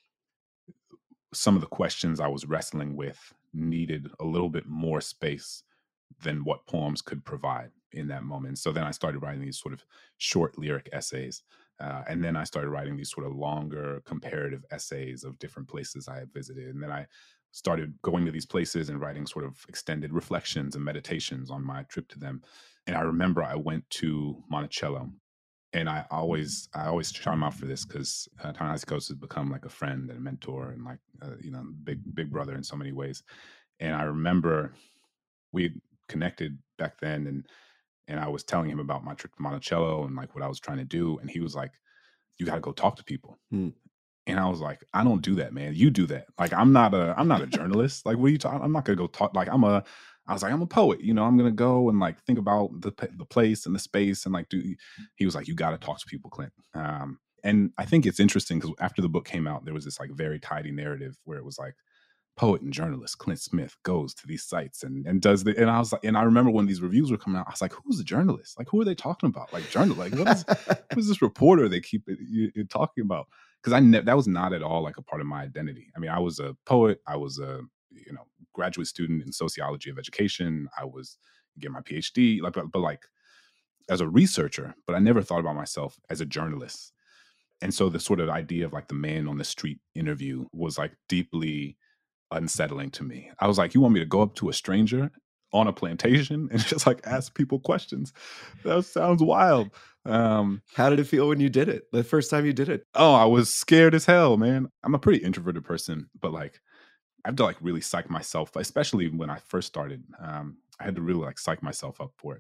some of the questions I was wrestling with needed a little bit more space than what poems could provide in that moment. So then I started writing these sort of short lyric essays. Uh, and then I started writing these sort of longer comparative essays of different places I had visited. And then I started going to these places and writing sort of extended reflections and meditations on my trip to them. And I remember I went to Monticello. And I always, I always shout him out for this because uh, Ta-Nehisi Coates has become like a friend and a mentor and like, uh, you know, big, big brother in so many ways. And I remember we connected back then, and and I was telling him about my trip to Monticello and like what I was trying to do, and he was like, "You got to go talk to people." Hmm. And I was like, "I don't do that, man. You do that. Like, I'm not a, I'm not a journalist. Like, what are you talking? I'm not gonna go talk. Like, I'm a." I was like, I'm a poet, you know, I'm going to go and like think about the the place and the space and like do, he was like, you got to talk to people, Clint. Um, and I think it's interesting because after the book came out, there was this like very tidy narrative where it was like, poet and journalist Clint Smith goes to these sites and, and does the, and I was like, and I remember when these reviews were coming out, I was like, who's the journalist? Like, who are they talking about? Like journal, like what is, who is this reporter they keep it, you, you're talking about? Because I ne- that was not at all like a part of my identity. I mean, I was a poet. I was a, you know, graduate student in sociology of education. I was getting my PhD, like, but, but like as a researcher, but I never thought about myself as a journalist. And so the sort of idea of like the man on the street interview was like deeply unsettling to me. I was like, you want me to go up to a stranger on a plantation and just like ask people questions? That sounds wild. Um, How did it feel when you did it? The first time you did it? Oh, I was scared as hell, man. I'm a pretty introverted person, but like I have to like really psych myself, especially when I first started. Um, I had to really like psych myself up for it.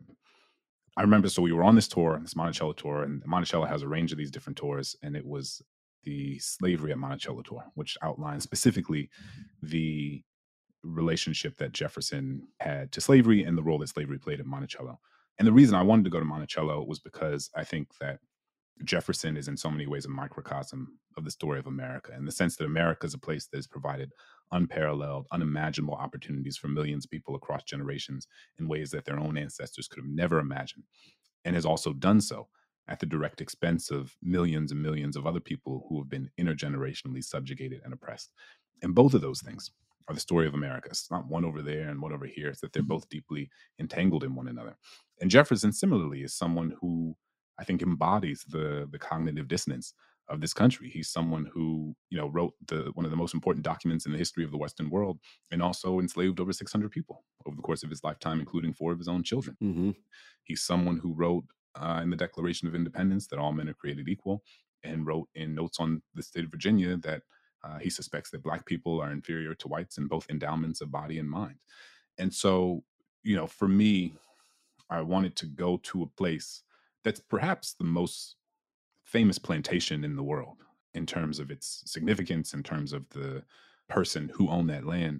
I remember, so we were on this tour, this Monticello tour, and Monticello has a range of these different tours, and it was the Slavery at Monticello tour, which outlines specifically the relationship that Jefferson had to slavery and the role that slavery played at Monticello. And the reason I wanted to go to Monticello was because I think that Jefferson is in so many ways a microcosm of the story of America, in the sense that America is a place that has provided unparalleled, unimaginable opportunities for millions of people across generations in ways that their own ancestors could have never imagined, and has also done so at the direct expense of millions and millions of other people who have been intergenerationally subjugated and oppressed. And both of those things are the story of America. It's not one over there and one over here. It's that they're both deeply entangled in one another. And Jefferson, similarly, is someone who I think embodies the the cognitive dissonance of this country. He's someone who, you know, wrote the one of the most important documents in the history of the Western world, and also enslaved over six hundred people over the course of his lifetime, including four of his own children. Mm-hmm. He's someone who wrote uh, in the Declaration of Independence that all men are created equal, and wrote in Notes on the State of Virginia that uh, he suspects that Black people are inferior to whites in both endowments of body and mind. And so, you know, for me, I wanted to go to a place that's perhaps the most famous plantation in the world in terms of its significance, in terms of the person who owned that land.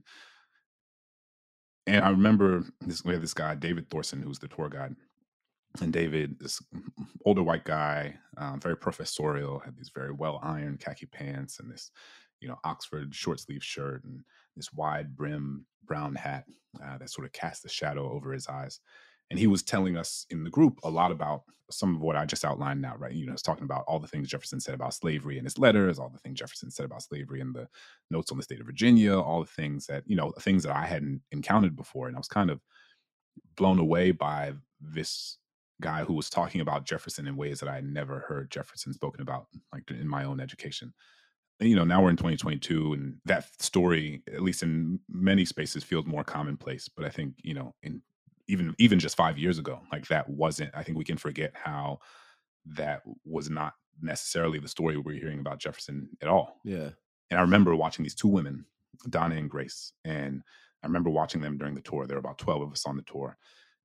And I remember this, we had this guy, David Thorson, who's the tour guide. And David is older white guy, um, very professorial, had these very well ironed khaki pants and this, you know, Oxford short sleeve shirt and this wide brim brown hat uh, that sort of cast a shadow over his eyes. And he was telling us in the group a lot about some of what I just outlined now, right? You know, he's talking about all the things Jefferson said about slavery in his letters, all the things Jefferson said about slavery in the notes on the state of Virginia, all the things that, you know, things that I hadn't encountered before. And I was kind of blown away by this guy who was talking about Jefferson in ways that I had never heard Jefferson spoken about, like in my own education. And, you know, now we're in twenty twenty-two, and that story, at least in many spaces, feels more commonplace. But I think, you know, in even even just five years ago, like that wasn't, I think we can forget how that was not necessarily the story we're hearing about Jefferson at all. Yeah. And I remember watching these two women, Donna and Grace, and I remember watching them during the tour. There were about twelve of us on the tour,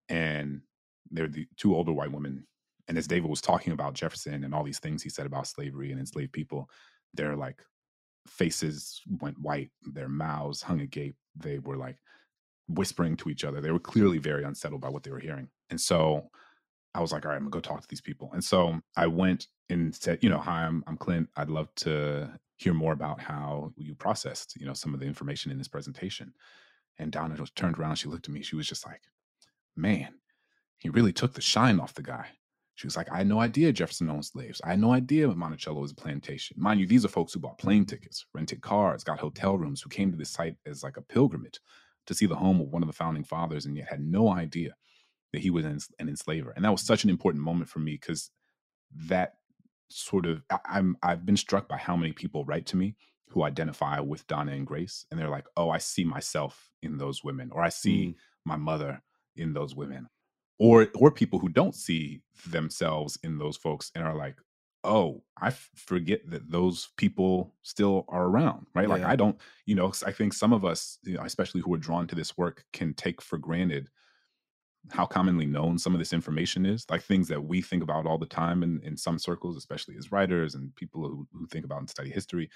and they're the two older white women. And as David was talking about Jefferson and all these things he said about slavery and enslaved people, their like faces went white, their mouths hung agape. They were like whispering to each other. They were clearly very unsettled by what they were hearing. And so I was like, all right, I'm gonna go talk to these people. And so I went and said, you know, hi, I'm, I'm Clint. I'd love to hear more about how you processed, you know, some of the information in this presentation. And Donna just turned around. She looked at me. She was just like, man, he really took the shine off the guy. She was like, I had no idea Jefferson owned slaves. I had no idea Monticello was a plantation. Mind you, these are folks who bought plane tickets, rented cars, got hotel rooms, who came to this site as like a pilgrimage to see the home of one of the founding fathers, and yet had no idea that he was an, an enslaver. And that was such an important moment for me, because that sort of, I, I'm, I've been struck by how many people write to me who identify with Donna and Grace, and they're like, oh, I see myself in those women, or I see mm. my mother in those women. Or or people who don't see themselves in those folks and are like, oh, I f- forget that those people still are around, right? Yeah. Like I don't, you know, I think some of us, you know, especially who are drawn to this work, can take for granted how commonly known some of this information is, like things that we think about all the time in, in some circles, especially as writers and people who, who think about and study history.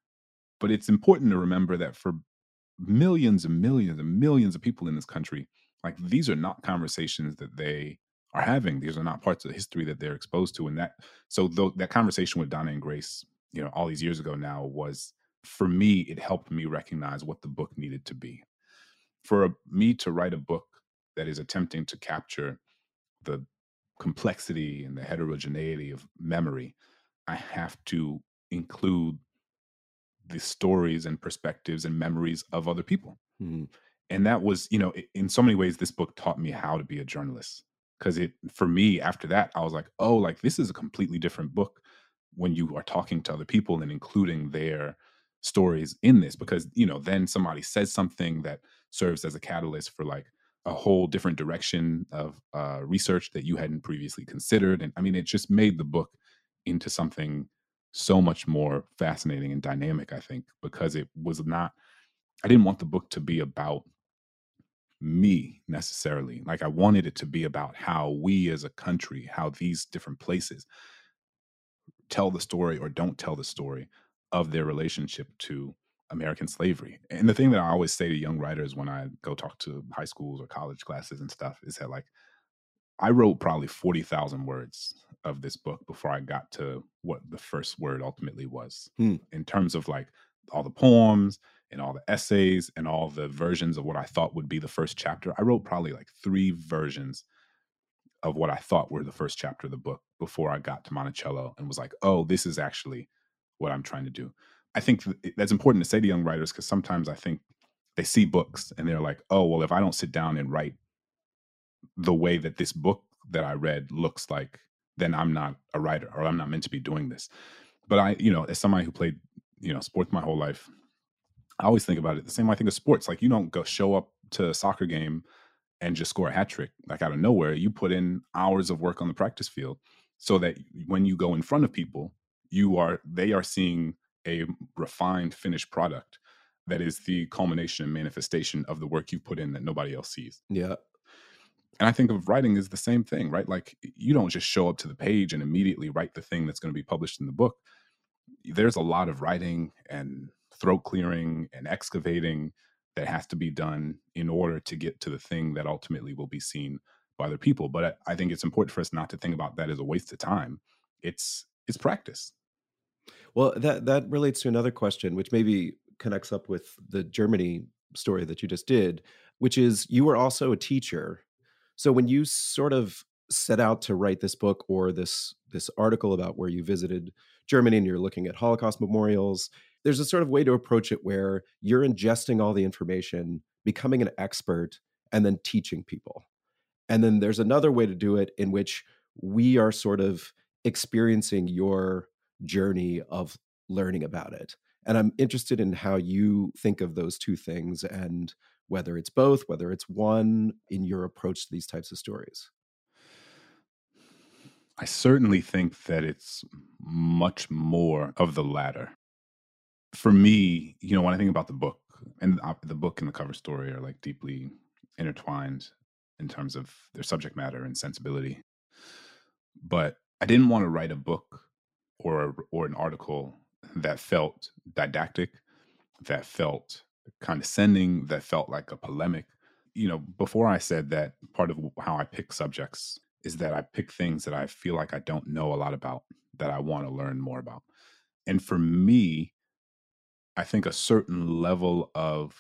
But it's important to remember that for millions and millions and millions of people in this country, like these are not conversations that they are having. These are not parts of history that they're exposed to. And that, so th- that conversation with Donna and Grace, you know, all these years ago now, was, for me, it helped me recognize what the book needed to be. For a, me to write a book that is attempting to capture the complexity and the heterogeneity of memory, I have to include the stories and perspectives and memories of other people. Mm-hmm. And that was, you know, in so many ways, this book taught me how to be a journalist. Because it, for me, after that, I was like, oh, like this is a completely different book when you are talking to other people and including their stories in this. Because, you know, then somebody says something that serves as a catalyst for like a whole different direction of uh, research that you hadn't previously considered. And I mean, it just made the book into something so much more fascinating and dynamic, I think, because it was not, I didn't want the book to be about me necessarily. Like I wanted it to be about how we as a country, how these different places tell the story or don't tell the story of their relationship to American slavery. And the thing that I always say to young writers when I go talk to high schools or college classes and stuff is that, like, I wrote probably forty thousand words of this book before I got to what the first word ultimately was, hmm. in terms of like all the poems and all the essays and all the versions of what I thought would be the first chapter. I wrote probably like three versions of what I thought were the first chapter of the book before I got to Monticello and was like, oh, this is actually what I'm trying to do. I think th- that's important to say to young writers, because sometimes I think they see books and they're like, oh, well, if I don't sit down and write the way that this book that I read looks like, then I'm not a writer, or I'm not meant to be doing this. But I, you know, as somebody who played, you know, sports my whole life, I always think about it the same way I think of sports. Like, you don't go show up to a soccer game and just score a hat trick like out of nowhere. You put in hours of work on the practice field so that when you go in front of people, you are they are seeing a refined, finished product that is the culmination and manifestation of the work you put in that nobody else sees. Yeah. And I think of writing as the same thing, right? Like, you don't just show up to the page and immediately write the thing that's going to be published in the book. There's a lot of writing and throat clearing and excavating that has to be done in order to get to the thing that ultimately will be seen by other people. But I, I think it's important for us not to think about that as a waste of time. It's it's practice. Well, that that relates to another question, which maybe connects up with the Germany story that you just did, which is you were also a teacher. So when you sort of set out to write this book or this this article about where you visited Germany and you're looking at Holocaust memorials, there's a sort of way to approach it where you're ingesting all the information, becoming an expert, and then teaching people. And then there's another way to do it in which we are sort of experiencing your journey of learning about it. And I'm interested in how you think of those two things and whether it's both, whether it's one in your approach to these types of stories. I certainly think that it's much more of the latter. For me, you know, when I think about the book, and the book and the cover story are like deeply intertwined in terms of their subject matter and sensibility. But I didn't want to write a book or or an article that felt didactic, that felt condescending, that felt like a polemic. You know, before I said that, part of how I pick subjects is that I pick things that I feel like I don't know a lot about, that I want to learn more about. And for me, I think a certain level of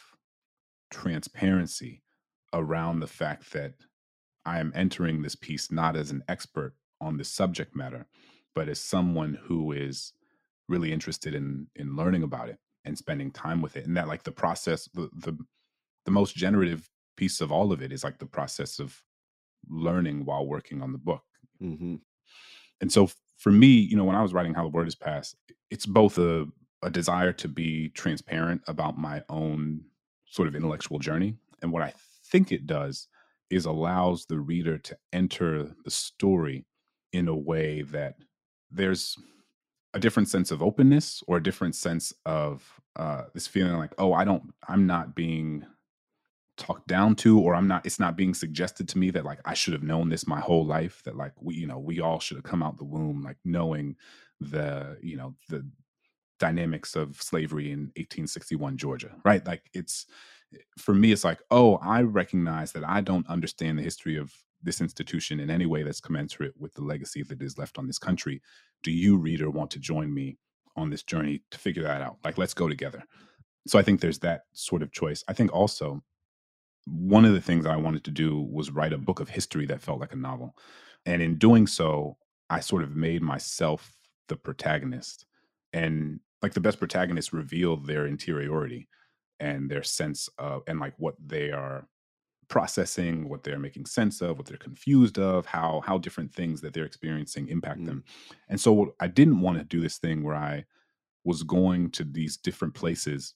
transparency around the fact that I am entering this piece not as an expert on this subject matter, but as someone who is really interested in in learning about it and spending time with it. And that like the process, the the, the most generative piece of all of it is like the process of learning while working on the book. Mm-hmm. And so for me, you know, when I was writing How the Word Is Passed, it's both a, a desire to be transparent about my own sort of intellectual journey. And what I think it does is allows the reader to enter the story in a way that there's a different sense of openness or a different sense of uh, this feeling like, oh, I don't, I'm not being talked down to, or I'm not, it's not being suggested to me that like I should have known this my whole life, that like we, you know, we all should have come out the womb like knowing the, you know, the dynamics of slavery in eighteen sixty-one Georgia, right? Like it's, for me, it's like, oh, I recognize that I don't understand the history of this institution in any way that's commensurate with the legacy that is left on this country. Do you, reader, want to join me on this journey to figure that out? Like, let's go together. So I think there's that sort of choice. I think also one of the things I wanted to do was write a book of history that felt like a novel. And in doing so, I sort of made myself the protagonist. And like the best protagonists reveal their interiority and their sense of, and like what they are processing, what they're making sense of, what they're confused of, how how different things that they're experiencing impact mm. them. And so I didn't want to do this thing where I was going to these different places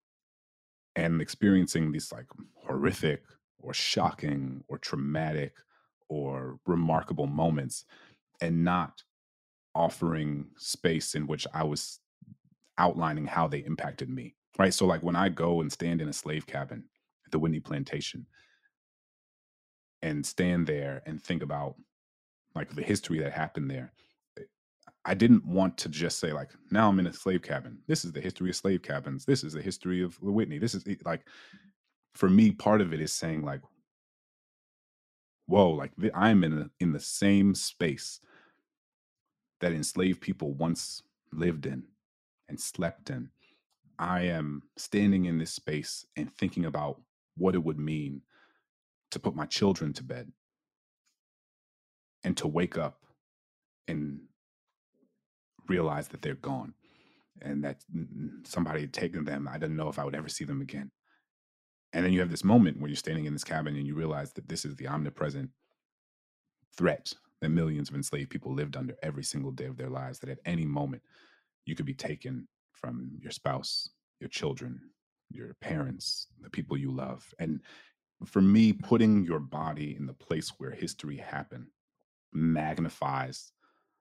and experiencing these like horrific or shocking or traumatic or remarkable moments and not offering space in which I was outlining how they impacted me, right? So like when I go and stand in a slave cabin at the Whitney Plantation and stand there and think about like the history that happened there, I didn't want to just say like, now I'm in a slave cabin. This is the history of slave cabins. This is the history of the Whitney. This is like, for me, part of it is saying like, whoa, like I'm in a, in the same space that enslaved people once lived in and slept in. I am standing in this space and thinking about what it would mean to put my children to bed and to wake up and realize that they're gone and that somebody had taken them. I didn't know if I would ever see them again. And then you have this moment where you're standing in this cabin and you realize that this is the omnipresent threat that millions of enslaved people lived under every single day of their lives, that at any moment you could be taken from your spouse, your children, your parents, the people you love. And for me, putting your body in the place where history happened magnifies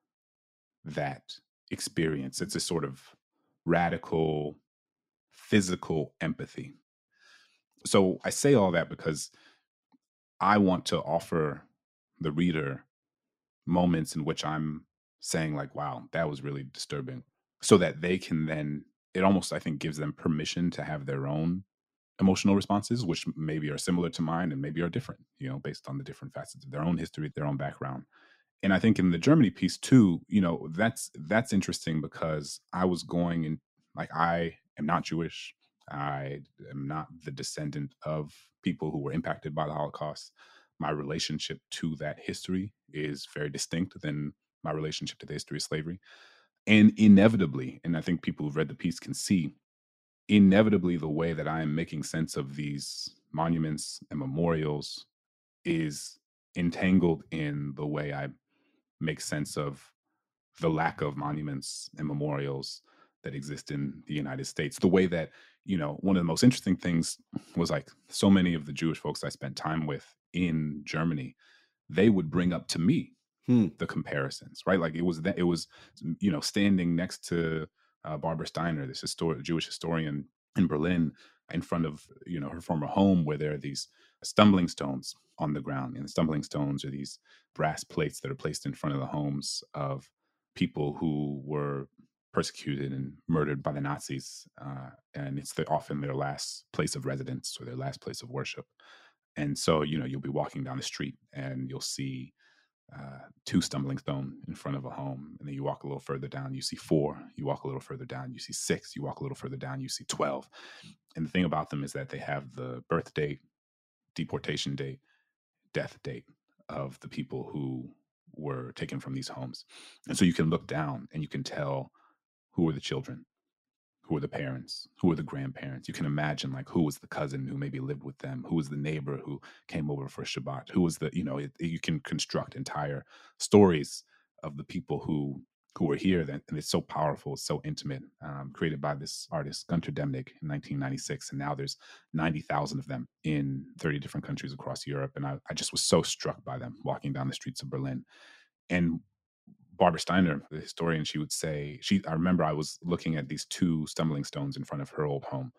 that experience. It's a sort of radical physical empathy. So I say all that because I want to offer the reader moments in which I'm saying like, wow, that was really disturbing, so that they can then, it almost, I think, gives them permission to have their own emotional responses, which maybe are similar to mine and maybe are different, you know, based on the different facets of their own history, their own background. And I think in the Germany piece too, you know, that's that's interesting because I was going in, like, I am not Jewish. I am not the descendant of people who were impacted by the Holocaust. My relationship to that history is very distinct than my relationship to the history of slavery. And inevitably, and I think people who've read the piece can see, inevitably the way that I am making sense of these monuments and memorials is entangled in the way I make sense of the lack of monuments and memorials that exist in the United States. The way that, you know, one of the most interesting things was, like, so many of the Jewish folks I spent time with in Germany, they would bring up to me Hmm. the comparisons, right? Like, it was that it was, you know, standing next to uh, Barbara Steiner, this histor- Jewish historian in Berlin, in front of, you know, her former home, where there are these stumbling stones on the ground. And the stumbling stones are these brass plates that are placed in front of the homes of people who were persecuted and murdered by the Nazis. Uh, and it's the, often their last place of residence or their last place of worship. And so, you know, you'll be walking down the street and you'll see uh, two stumbling stone in front of a home. And then you walk a little further down, you see four. You walk a little further down, you see six. You walk a little further down, you see twelve. And the thing about them is that they have the birth date, deportation date, death date of the people who were taken from these homes. And so you can look down and you can tell who are the children, who are the parents, who are the grandparents. You can imagine, like, who was the cousin who maybe lived with them, who was the neighbor who came over for Shabbat, who was the, you know, it, you can construct entire stories of the people who who were here. That, and it's so powerful, it's so intimate, um, created by this artist, Gunter Demnig, in nineteen ninety-six. And now there's ninety thousand of them in thirty different countries across Europe. And I, I just was so struck by them walking down the streets of Berlin. And Barbara Steiner, the historian, she would say, she, I remember I was looking at these two stumbling stones in front of her old home.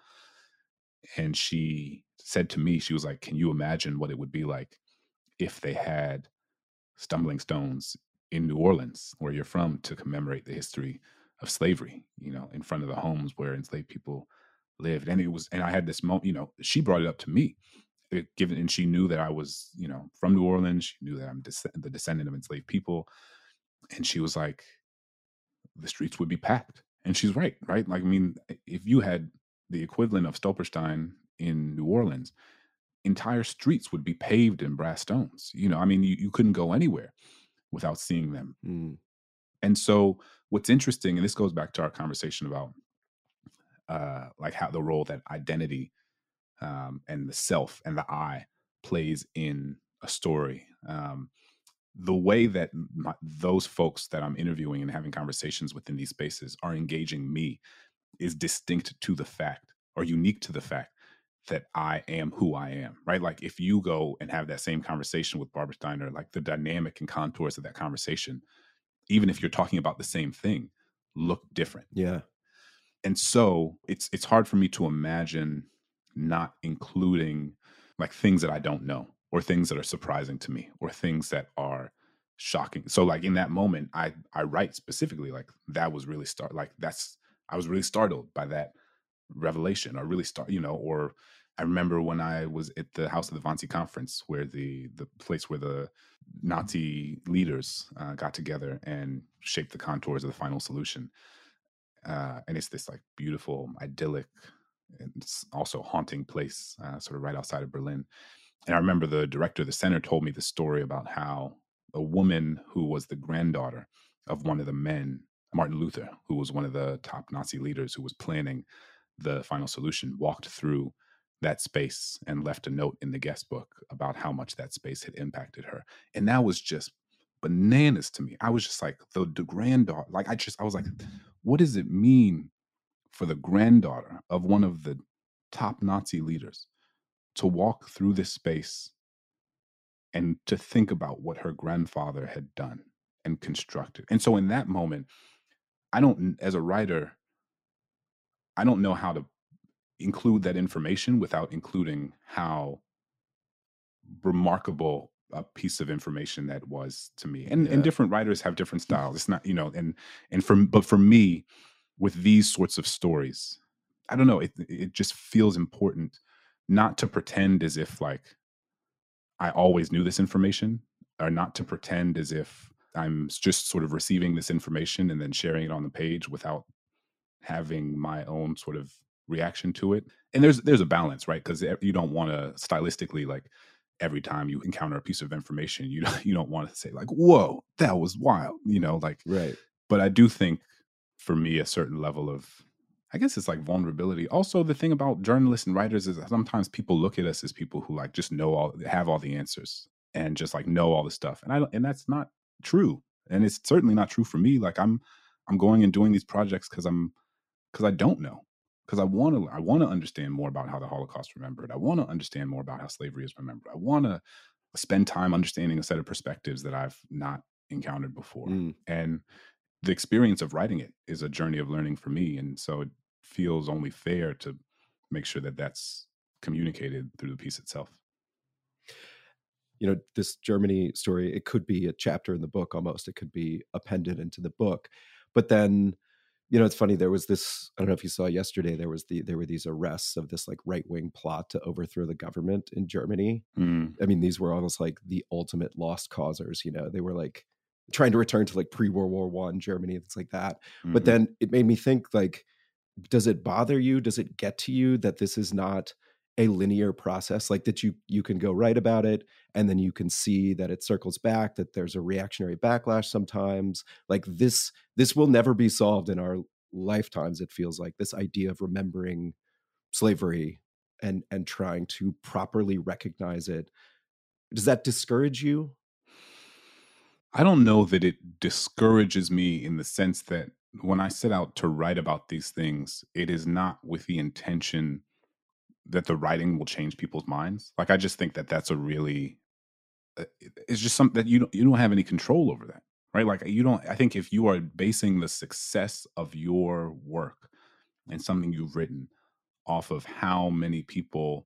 And she said to me, she was like, can you imagine what it would be like if they had stumbling stones in New Orleans, where you're from, to commemorate the history of slavery, you know, in front of the homes where enslaved people lived. And it was, and I had this moment, you know, she brought it up to me, it, given, and she knew that I was, you know, from New Orleans. She knew that I'm des- the descendant of enslaved people. And she was like, the streets would be packed. And she's right, right? Like, I mean, if you had the equivalent of Stolperstein in New Orleans, entire streets would be paved in brass stones. You know, I mean, you, you couldn't go anywhere without seeing them. Mm. And so what's interesting, and this goes back to our conversation about uh, like how the role that identity um, and the self and the I plays in a story. Um, the way that my, those folks that I'm interviewing and having conversations within these spaces are engaging me is distinct to the fact, or unique to the fact, that I am who I am, right? Like, if you go and have that same conversation with Barbara Steiner, like, the dynamic and contours of that conversation, even if you're talking about the same thing, look different. Yeah. And so it's it's hard for me to imagine not including, like, things that I don't know, or things that are surprising to me, or things that are shocking. So, like, in that moment, I I write specifically, like, that was really start like that's I was really startled by that revelation, or really start, you know, or I remember when I was at the House of the Wannsee Conference, where the the place where the Nazi leaders uh, got together and shaped the contours of the final solution. Uh, and it's this, like, beautiful, idyllic, and it's also haunting place, uh, sort of right outside of Berlin. And I remember the director of the center told me the story about how a woman who was the granddaughter of one of the men, Martin Luther, who was one of the top Nazi leaders who was planning the final solution, walked through that space and left a note in the guest book about how much that space had impacted her. And that was just bananas to me. I was just like, the, the granddaughter, like, I just, I was like, what does it mean for the granddaughter of one of the top Nazi leaders to walk through this space and to think about what her grandfather had done and constructed? And so in that moment, I don't, as a writer, I don't know how to include that information without including how remarkable a piece of information that was to me. And, Yeah. and different writers have different styles. It's not, you know, and and for but for me, with these sorts of stories, I don't know, it it just feels important not to pretend as if like I always knew this information, or not to pretend as if I'm just sort of receiving this information and then sharing it on the page without having my own sort of reaction to it. And there's there's a balance, right? Because you don't want to stylistically, like, every time you encounter a piece of information, you don't, you don't want to say like, "Whoa, that was wild," you know, like. Right. But I do think, for me, a certain level of, I guess it's like vulnerability. Also, the thing about journalists and writers is that sometimes people look at us as people who like just know all, have all the answers and just like know all the stuff, and I don't, and that's not true, and it's certainly not true for me. Like I'm, I'm going and doing these projects because I'm, because I don't know, because I want to, I want to understand more about how the Holocaust is remembered. I want to understand more about how slavery is remembered. I want to spend time understanding a set of perspectives that I've not encountered before, Mm. and the experience of writing it is a journey of learning for me. And so it feels only fair to make sure that that's communicated through the piece itself. You know, this Germany story, it could be a chapter in the book almost. It could be appended into the book. But then, you know, it's funny, there was this, I don't know if you saw yesterday, there was the there were these arrests of this like right-wing plot to overthrow the government in Germany. Mm. I mean, these were almost like the ultimate lost causers, you know. They were like trying to return to like pre-World War One Germany, things like that. Mhm. But then it made me think, like, does it bother you? Does it get to you that this is not a linear process? Like that you you can go write about it and then you can see that it circles back, that there's a reactionary backlash sometimes. Like this, this will never be solved in our lifetimes, it feels like, this idea of remembering slavery and and trying to properly recognize it. Does that discourage you? I don't know that it discourages me in the sense that when I set out to write about these things, it is not with the intention that the writing will change people's minds. Like, I just think that that's a really, uh, it- it's just something that you don't, you don't have any control over that, right? Like you don't, I think if you are basing the success of your work and something you've written off of how many people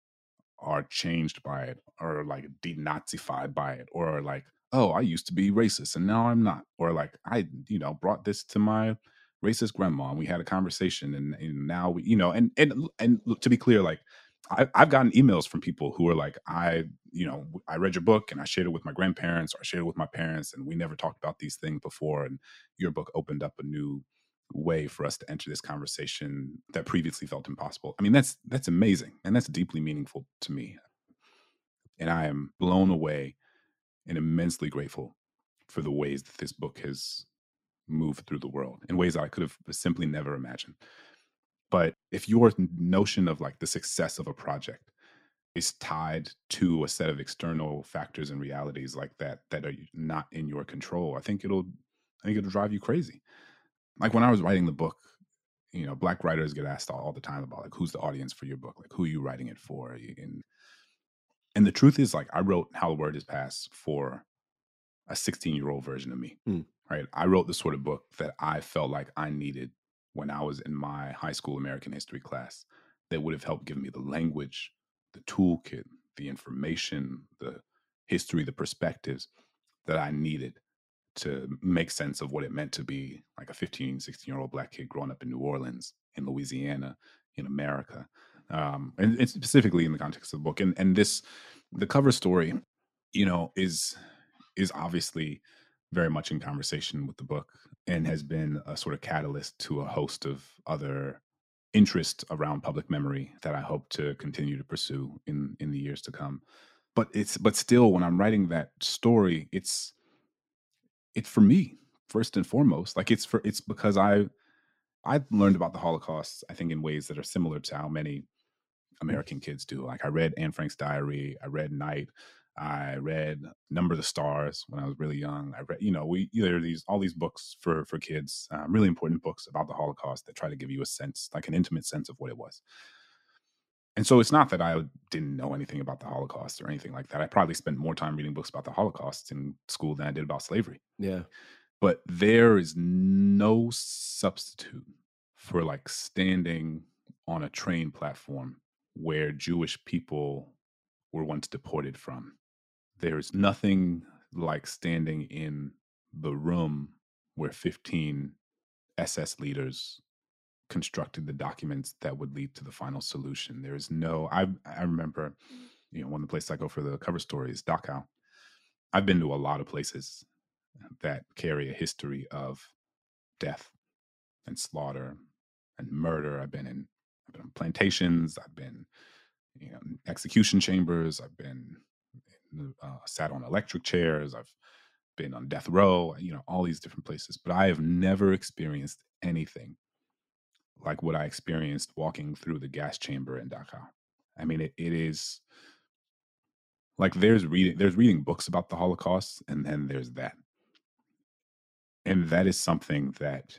are changed by it, or like denazified by it, or like, oh, I used to be racist and now I'm not, or like I, you know, brought this to my racist grandma and we had a conversation, and, and now we, you know, and and and look, to be clear, like I, I've gotten emails from people who are like, I, you know, I read your book and I shared it with my grandparents, or I shared it with my parents, and we never talked about these things before, and your book opened up a new way for us to enter this conversation that previously felt impossible. I mean, that's that's amazing, and that's deeply meaningful to me. And I am blown away and immensely grateful for the ways that this book has moved through the world in ways I could have simply never imagined. But if your notion of like the success of a project is tied to a set of external factors and realities like that that are not in your control, I think it'll I think it'll drive you crazy. Like when I was writing the book, you know, Black writers get asked all, all the time about like, who's the audience for your book? Like, who are you writing it for? And and the truth is, like, I wrote How the Word Is Passed for a sixteen year old version of me, Hmm. right? I wrote the sort of book that I felt like I needed when I was in my high school American history class, that would have helped give me the language, the toolkit, the information, the history, the perspectives that I needed to make sense of what it meant to be like a fifteen, sixteen year old Black kid growing up in New Orleans, in Louisiana, in America. Um, and, and specifically in the context of the book. And, and this, the cover story, you know, is, is obviously very much in conversation with the book, and has been a sort of catalyst to a host of other interests around public memory that I hope to continue to pursue in, in the years to come. But it's, but still, when I'm writing that story, it's, it's for me first and foremost. Like it's for, it's because I, I learned about the Holocaust, I think, in ways that are similar to how many American kids do. Like I read Anne Frank's diary, I read Night, I read Number the Stars when I was really young. I read, you know, we there are these all these books for for kids, um, really important books about the Holocaust that try to give you a sense, like an intimate sense of what it was. And so it's not that I didn't know anything about the Holocaust or anything like that. I probably spent more time reading books about the Holocaust in school than I did about slavery. Yeah. But there is no substitute for like standing on a train platform where Jewish people were once deported from. There's nothing like standing in the room where fifteen S S leaders constructed the documents that would lead to the final solution. There is no, I I remember, you know, one of the places I go for the cover story is Dachau. I've been to a lot of places that carry a history of death and slaughter and murder. I've been in, I've been on plantations. I've been, you know, in execution chambers. I've been uh, sat on electric chairs. I've been on death row. You know, all these different places. But I have never experienced anything like what I experienced walking through the gas chamber in Dachau. I mean, it, it is like there's reading there's reading books about the Holocaust, and then there's that. And that is something that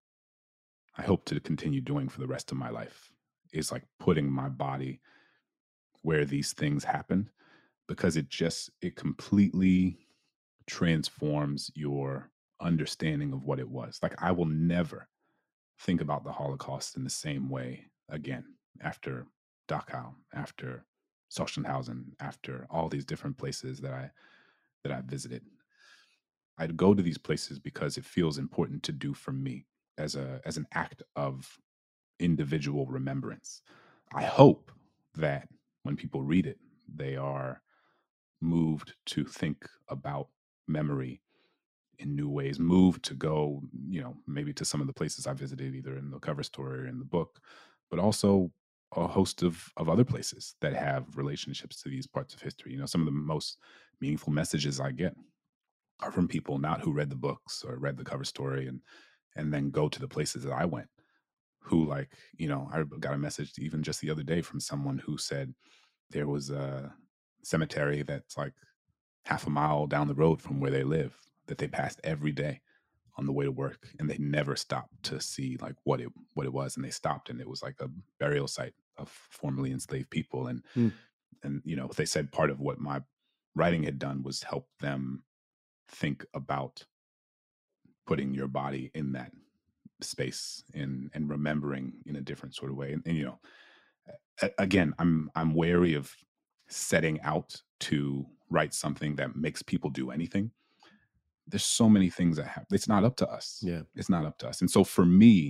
I hope to continue doing for the rest of my life, is like putting my body where these things happened, because it just, it completely transforms your understanding of what it was. Like, I will never think about the Holocaust in the same way again after Dachau, after Sachsenhausen, after all these different places that I that I visited. I'd go to these places because it feels important to do for me as a as an act of individual remembrance. I hope that when people read it, they are moved to think about memory in new ways, moved to go, you know, maybe to some of the places I visited, either in the cover story or in the book, but also a host of, of other places that have relationships to these parts of history. You know, some of the most meaningful messages I get are from people not who read the books or read the cover story and and then go to the places that I went, who, like, you know, I got a message even just the other day from someone who said there was a cemetery that's like half a mile down the road from where they live that they passed every day on the way to work, and they never stopped to see like what it what it was, and they stopped and it was like a burial site of formerly enslaved people. And Mm. and you know, they said part of what my writing had done was help them think about putting your body in that space and and remembering in a different sort of way. And, and you know, a- again, I'm I'm wary of setting out to write something that makes people do anything. There's so many things that happen. It's not up to us. Yeah. It's not up to us. And so for me,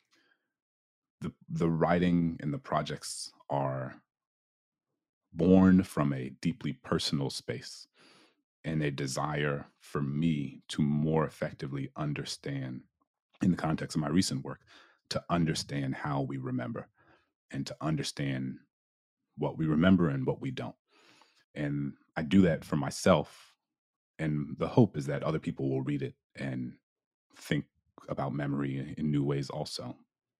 the the writing and the projects are born from a deeply personal space and a desire for me to more effectively understand, in the context of my recent work, to understand how we remember and to understand what we remember and what we don't. And I do that for myself. And the hope is that other people will read it and think about memory in, in new ways also.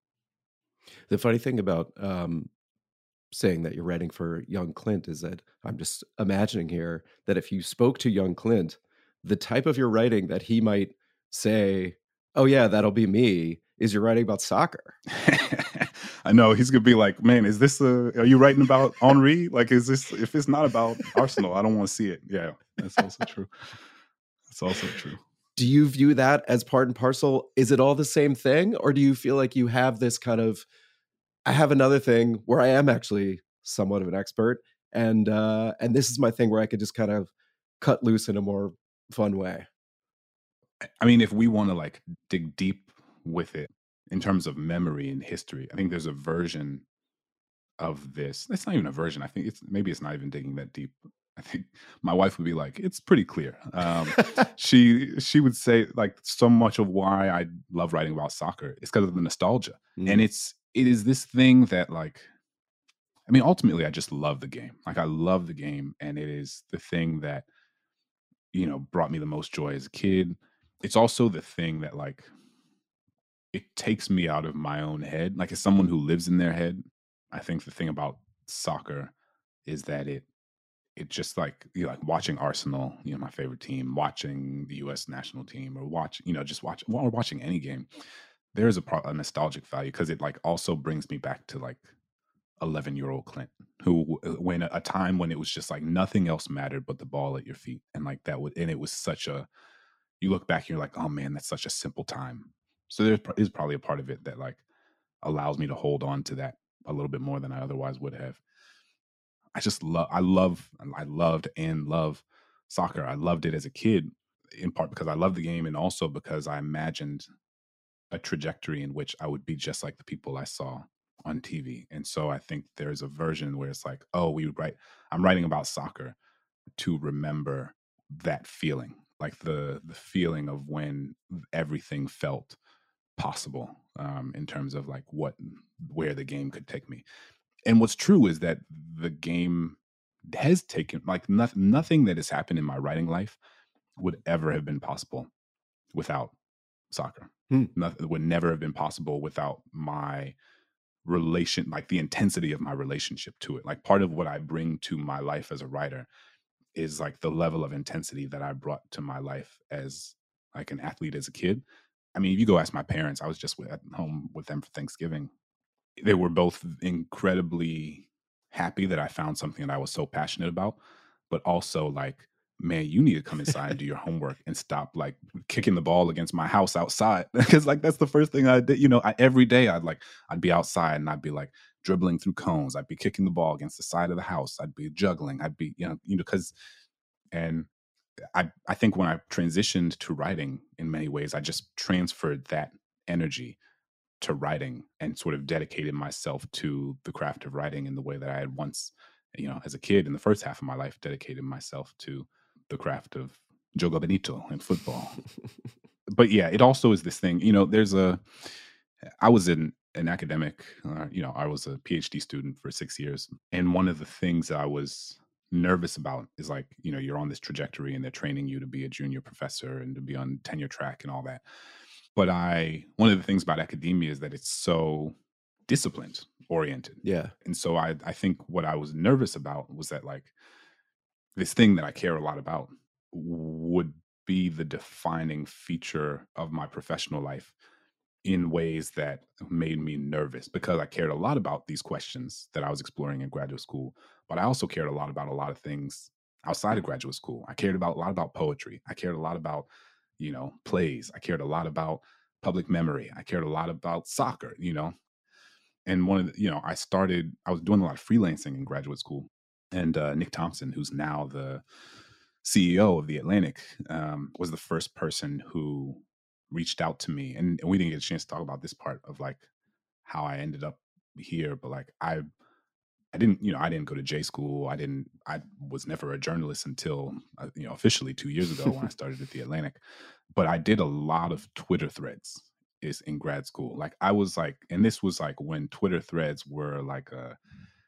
The funny thing about um, saying that you're writing for young Clint is that I'm just imagining here that if you spoke to young Clint, the type of your writing that he might say, oh yeah, that'll be me, is you're writing about soccer. I know he's gonna be like, man, is this a, are you writing about Henry? Like, is this, if it's not about Arsenal, I don't want to see it. Yeah, that's also true. That's also true. Do you view that as part and parcel? Is it all the same thing? Or do you feel like you have this kind of, I have another thing where I am actually somewhat of an expert, and uh, and this is my thing where I could just kind of cut loose in a more fun way? I mean, if we want to like dig deep with it in terms of memory and history, I think there's a version of this. It's not even a version. I think it's, maybe it's not even digging that deep. I think my wife would be like, it's pretty clear. Um, she she would say like, so much of why I love writing about soccer is because of the nostalgia. Mm. And it's it is this thing that, like, I mean, ultimately, I just love the game. Like, I love the game, and it is the thing that, you know, brought me the most joy as a kid. It's also the thing that, like, it takes me out of my own head. Like, as someone who lives in their head, I think the thing about soccer is that it it just, like, you know, like watching Arsenal, you know, my favorite team, watching the U S national team, or watch, you know, just watch or watching any game. There's a, pro- a nostalgic value because it, like, also brings me back to like eleven year old Clint, who when a time when it was just like nothing else mattered but the ball at your feet, and like that would, and it was such a, you look back and you're like, oh man, that's such a simple time. So there is probably a part of it that like allows me to hold on to that a little bit more than I otherwise would have. I just love, I love, I loved and love soccer. I loved it as a kid, in part because I loved the game, and also because I imagined a trajectory in which I would be just like the people I saw on T V. And so I think there's a version where it's like, oh, we would write, I'm writing about soccer to remember that feeling, like the the feeling of when everything felt possible, um, in terms of like what where the game could take me. And what's true is that the game has taken like nothing nothing that has happened in my writing life would ever have been possible without soccer. Hmm. Nothing would never have been possible without my relation, like the intensity of my relationship to it. Like part of what I bring to my life as a writer is like the level of intensity that I brought to my life as like an athlete as a kid. I mean, if you go ask my parents, I was just at home with them for Thanksgiving. They were both incredibly happy that I found something that I was so passionate about, but also like, man, you need to come inside and do your homework and stop like kicking the ball against my house outside. Because like that's the first thing I did. You know, I, every day I'd like I'd be outside and I'd be like dribbling through cones. I'd be kicking the ball against the side of the house. I'd be juggling. I'd be you know you know because and I I think when I transitioned to writing in many ways, I just transferred that energy to writing and sort of dedicated myself to the craft of writing in the way that I had once, you know, as a kid in the first half of my life, dedicated myself to the craft of Jogo Benito and football. But yeah, it also is this thing, you know, there's a, I was in an academic, uh, you know, I was a PhD student for six years. And one of the things that I was nervous about is like, you know, you're on this trajectory and they're training you to be a junior professor and to be on tenure track and all that. But I, one of the things about academia is that it's so disciplined oriented. Yeah. And so I, I think what I was nervous about was that like this thing that I care a lot about would be the defining feature of my professional life in ways that made me nervous because I cared a lot about these questions that I was exploring in graduate school. But I also cared a lot about a lot of things outside of graduate school. I cared about a lot about poetry. I cared a lot about you know, plays. I cared a lot about public memory. I cared a lot about soccer, you know. And one of the, you know, I started, I was doing a lot of freelancing in graduate school. And uh, Nick Thompson, who's now the C E O of The Atlantic, um, was the first person who reached out to me. And, and we didn't get a chance to talk about this part of like how I ended up here. But like I, I didn't, you know, I didn't go to J school. I didn't, I was never a journalist until, uh, you know, officially two years ago when I started at The Atlantic. But I did a lot of Twitter threads is in grad school. Like I was like, and this was like when Twitter threads were like a,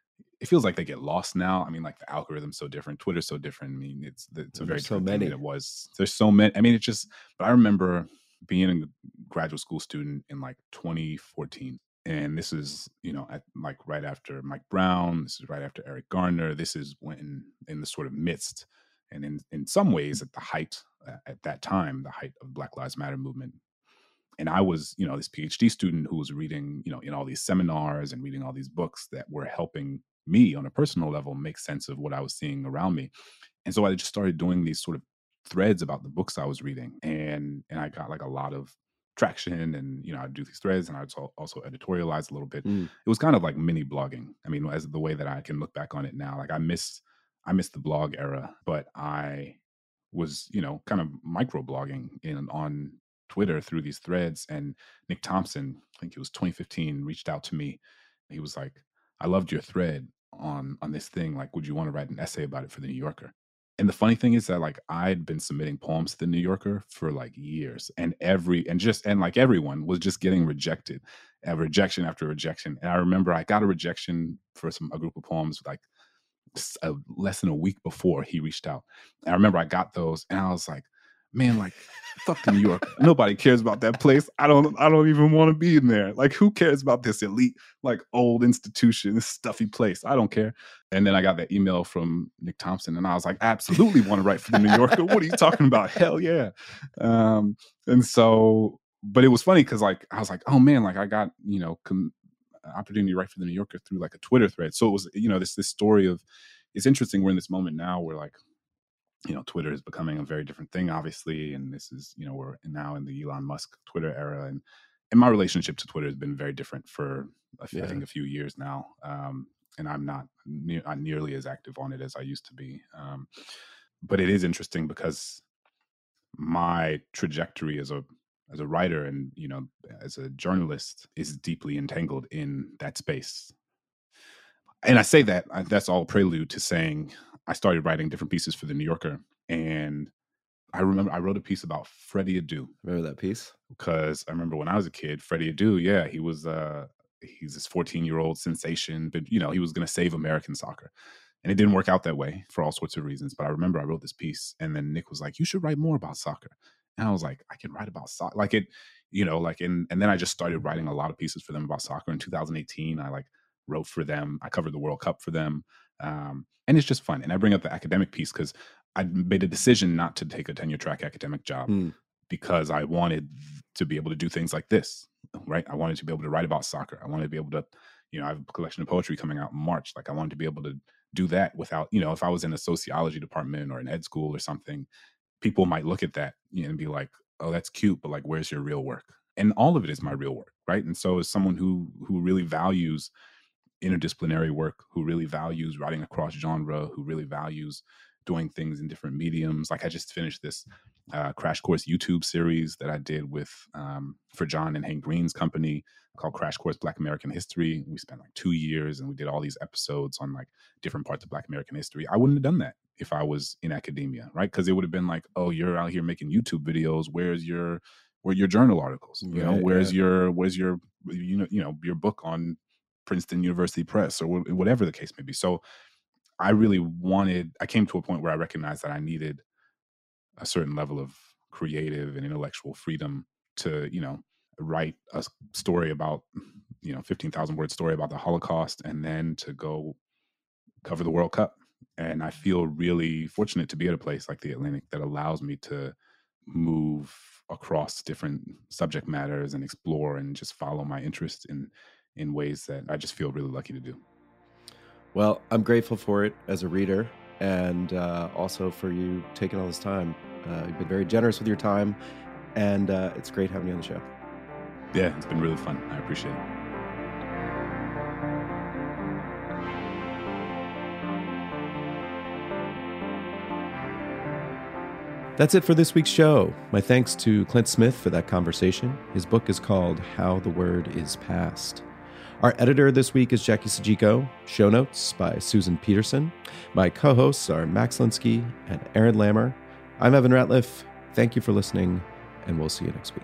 it feels like they get lost now. I mean, like the algorithm's so different. Twitter's so different. I mean, it's, it's a very so different many. thing than it was. There's so many. I mean, it just, but I remember being a graduate school student in like twenty fourteen. And this is, you know, at like right after Mike Brown. This is right after Eric Garner. This is when in the sort of midst and in, in some ways at the height, uh, at that time, the height of Black Lives Matter movement. And I was, you know, this PhD student who was reading, you know, in all these seminars and reading all these books that were helping me on a personal level make sense of what I was seeing around me. And so I just started doing these sort of threads about the books I was reading. And and I got like a lot of traction and, you know, I'd do these threads and I'd also editorialize a little bit. Mm. It was kind of like mini blogging. I mean, as the way that I can look back on it now, like I miss, I miss the blog era, but I was, you know, kind of micro blogging in on Twitter through these threads. And Nick Thompson, I think it was twenty fifteen, reached out to me. He was like, I loved your thread on, on this thing. Like, would you want to write an essay about it for the New Yorker? And the funny thing is that like I'd been submitting poems to the New Yorker for like years, and every and just and like everyone was just getting rejected, and rejection after rejection. And I remember I got a rejection for some a group of poems like a, less than a week before he reached out. And I remember I got those, and I was like, man, like fuck the New York. Nobody cares about that place. I don't I don't even want to be in there. Like, who cares about this elite, like old institution, this stuffy place? I don't care. And then I got that email from Nick Thompson, and I was like, I absolutely want to write for the New Yorker. What are you talking about? Hell yeah. Um, and so, but it was funny because like I was like, oh man, like I got, you know, com- opportunity to write for the New Yorker through like a Twitter thread. So it was, you know, this this story of, it's interesting. We're in this moment now where like, you know, Twitter is becoming a very different thing, obviously. And this is, you know, we're now in the Elon Musk Twitter era. And, and my relationship to Twitter has been very different for, yeah. I think, a few years now. Um, and I'm not, ne- not nearly as active on it as I used to be. Um, but it is interesting because my trajectory as a as a writer and, you know, as a journalist is deeply entangled in that space. And I say that, that's all prelude to saying I started writing different pieces for The New Yorker. And I remember I wrote a piece about Freddie Adu. Remember that piece? Because I remember when I was a kid, Freddie Adu, yeah, he was, uh, he's this fourteen-year-old sensation, but, you know, he was going to save American soccer. And it didn't work out that way for all sorts of reasons. But I remember I wrote this piece, and then Nick was like, you should write more about soccer. And I was like, I can write about soccer. Like it, you know, like, and, and then I just started writing a lot of pieces for them about soccer. In two thousand eighteen, I like wrote for them. I covered the World Cup for them. Um, and it's just fun. And I bring up the academic piece because I made a decision not to take a tenure track academic job mm. because I wanted to be able to do things like this, right? I wanted to be able to write about soccer. I wanted to be able to, you know, I have a collection of poetry coming out in March. Like I wanted to be able to do that without, you know, if I was in a sociology department or an ed school or something, people might look at that, you know, and be like, oh, that's cute, but like, where's your real work? And all of it is my real work, right? And so as someone who who really values interdisciplinary work, who really values writing across genre, who really values doing things in different mediums. Like I just finished this uh, Crash Course YouTube series that I did with, um, for John and Hank Green's company called Crash Course Black American History. We spent like two years and we did all these episodes on like different parts of Black American history. I wouldn't have done that if I was in academia, right? Because it would have been like, oh, you're out here making YouTube videos. Where's your, where are your journal articles? You know, right, where's yeah. your, where's your, you know, you know, your book on Princeton University Press or whatever the case may be. So I really wanted, I came to a point where I recognized that I needed a certain level of creative and intellectual freedom to, you know, write a story about, you know, fifteen thousand word story about the Holocaust and then to go cover the World Cup. And I feel really fortunate to be at a place like the Atlantic that allows me to move across different subject matters and explore and just follow my interests in, in ways that I just feel really lucky to do. Well, I'm grateful for it as a reader and uh, also for you taking all this time. Uh, you've been very generous with your time, and uh, it's great having you on the show. Yeah, it's been really fun. I appreciate it. That's it for this week's show. My thanks to Clint Smith for that conversation. His book is called How the Word is Passed. Our editor this week is Jackie Sajiko. Show notes by Susan Peterson. My co-hosts are Max Linsky and Aaron Lammer. I'm Evan Ratliff. Thank you for listening, and we'll see you next week.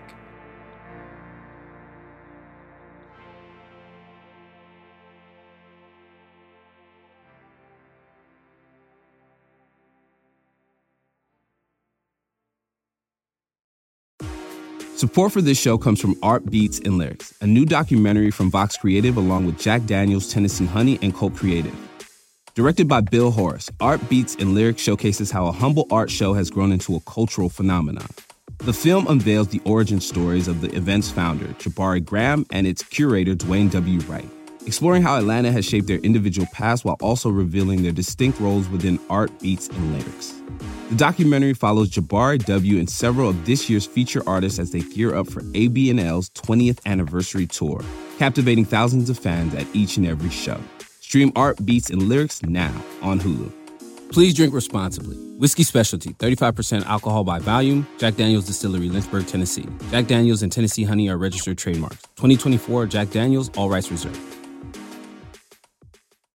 Support for this show comes from Art Beats and Lyrics, a new documentary from Vox Creative along with Jack Daniels, Tennessee Honey, and Colt Creative. Directed by Bill Horace, Art Beats and Lyrics showcases how a humble art show has grown into a cultural phenomenon. The film unveils the origin stories of the event's founder, Jabari Graham, and its curator, Dwayne W. Wright, exploring how Atlanta has shaped their individual paths while also revealing their distinct roles within art, beats, and lyrics. The documentary follows Jabari W. and several of this year's feature artists as they gear up for A B and L's twentieth anniversary tour, captivating thousands of fans at each and every show. Stream Art, Beats, and Lyrics now on Hulu. Please drink responsibly. Whiskey Specialty, thirty-five percent alcohol by volume. Jack Daniel's Distillery, Lynchburg, Tennessee. Jack Daniel's and Tennessee Honey are registered trademarks. twenty twenty-four Jack Daniel's, all rights reserved.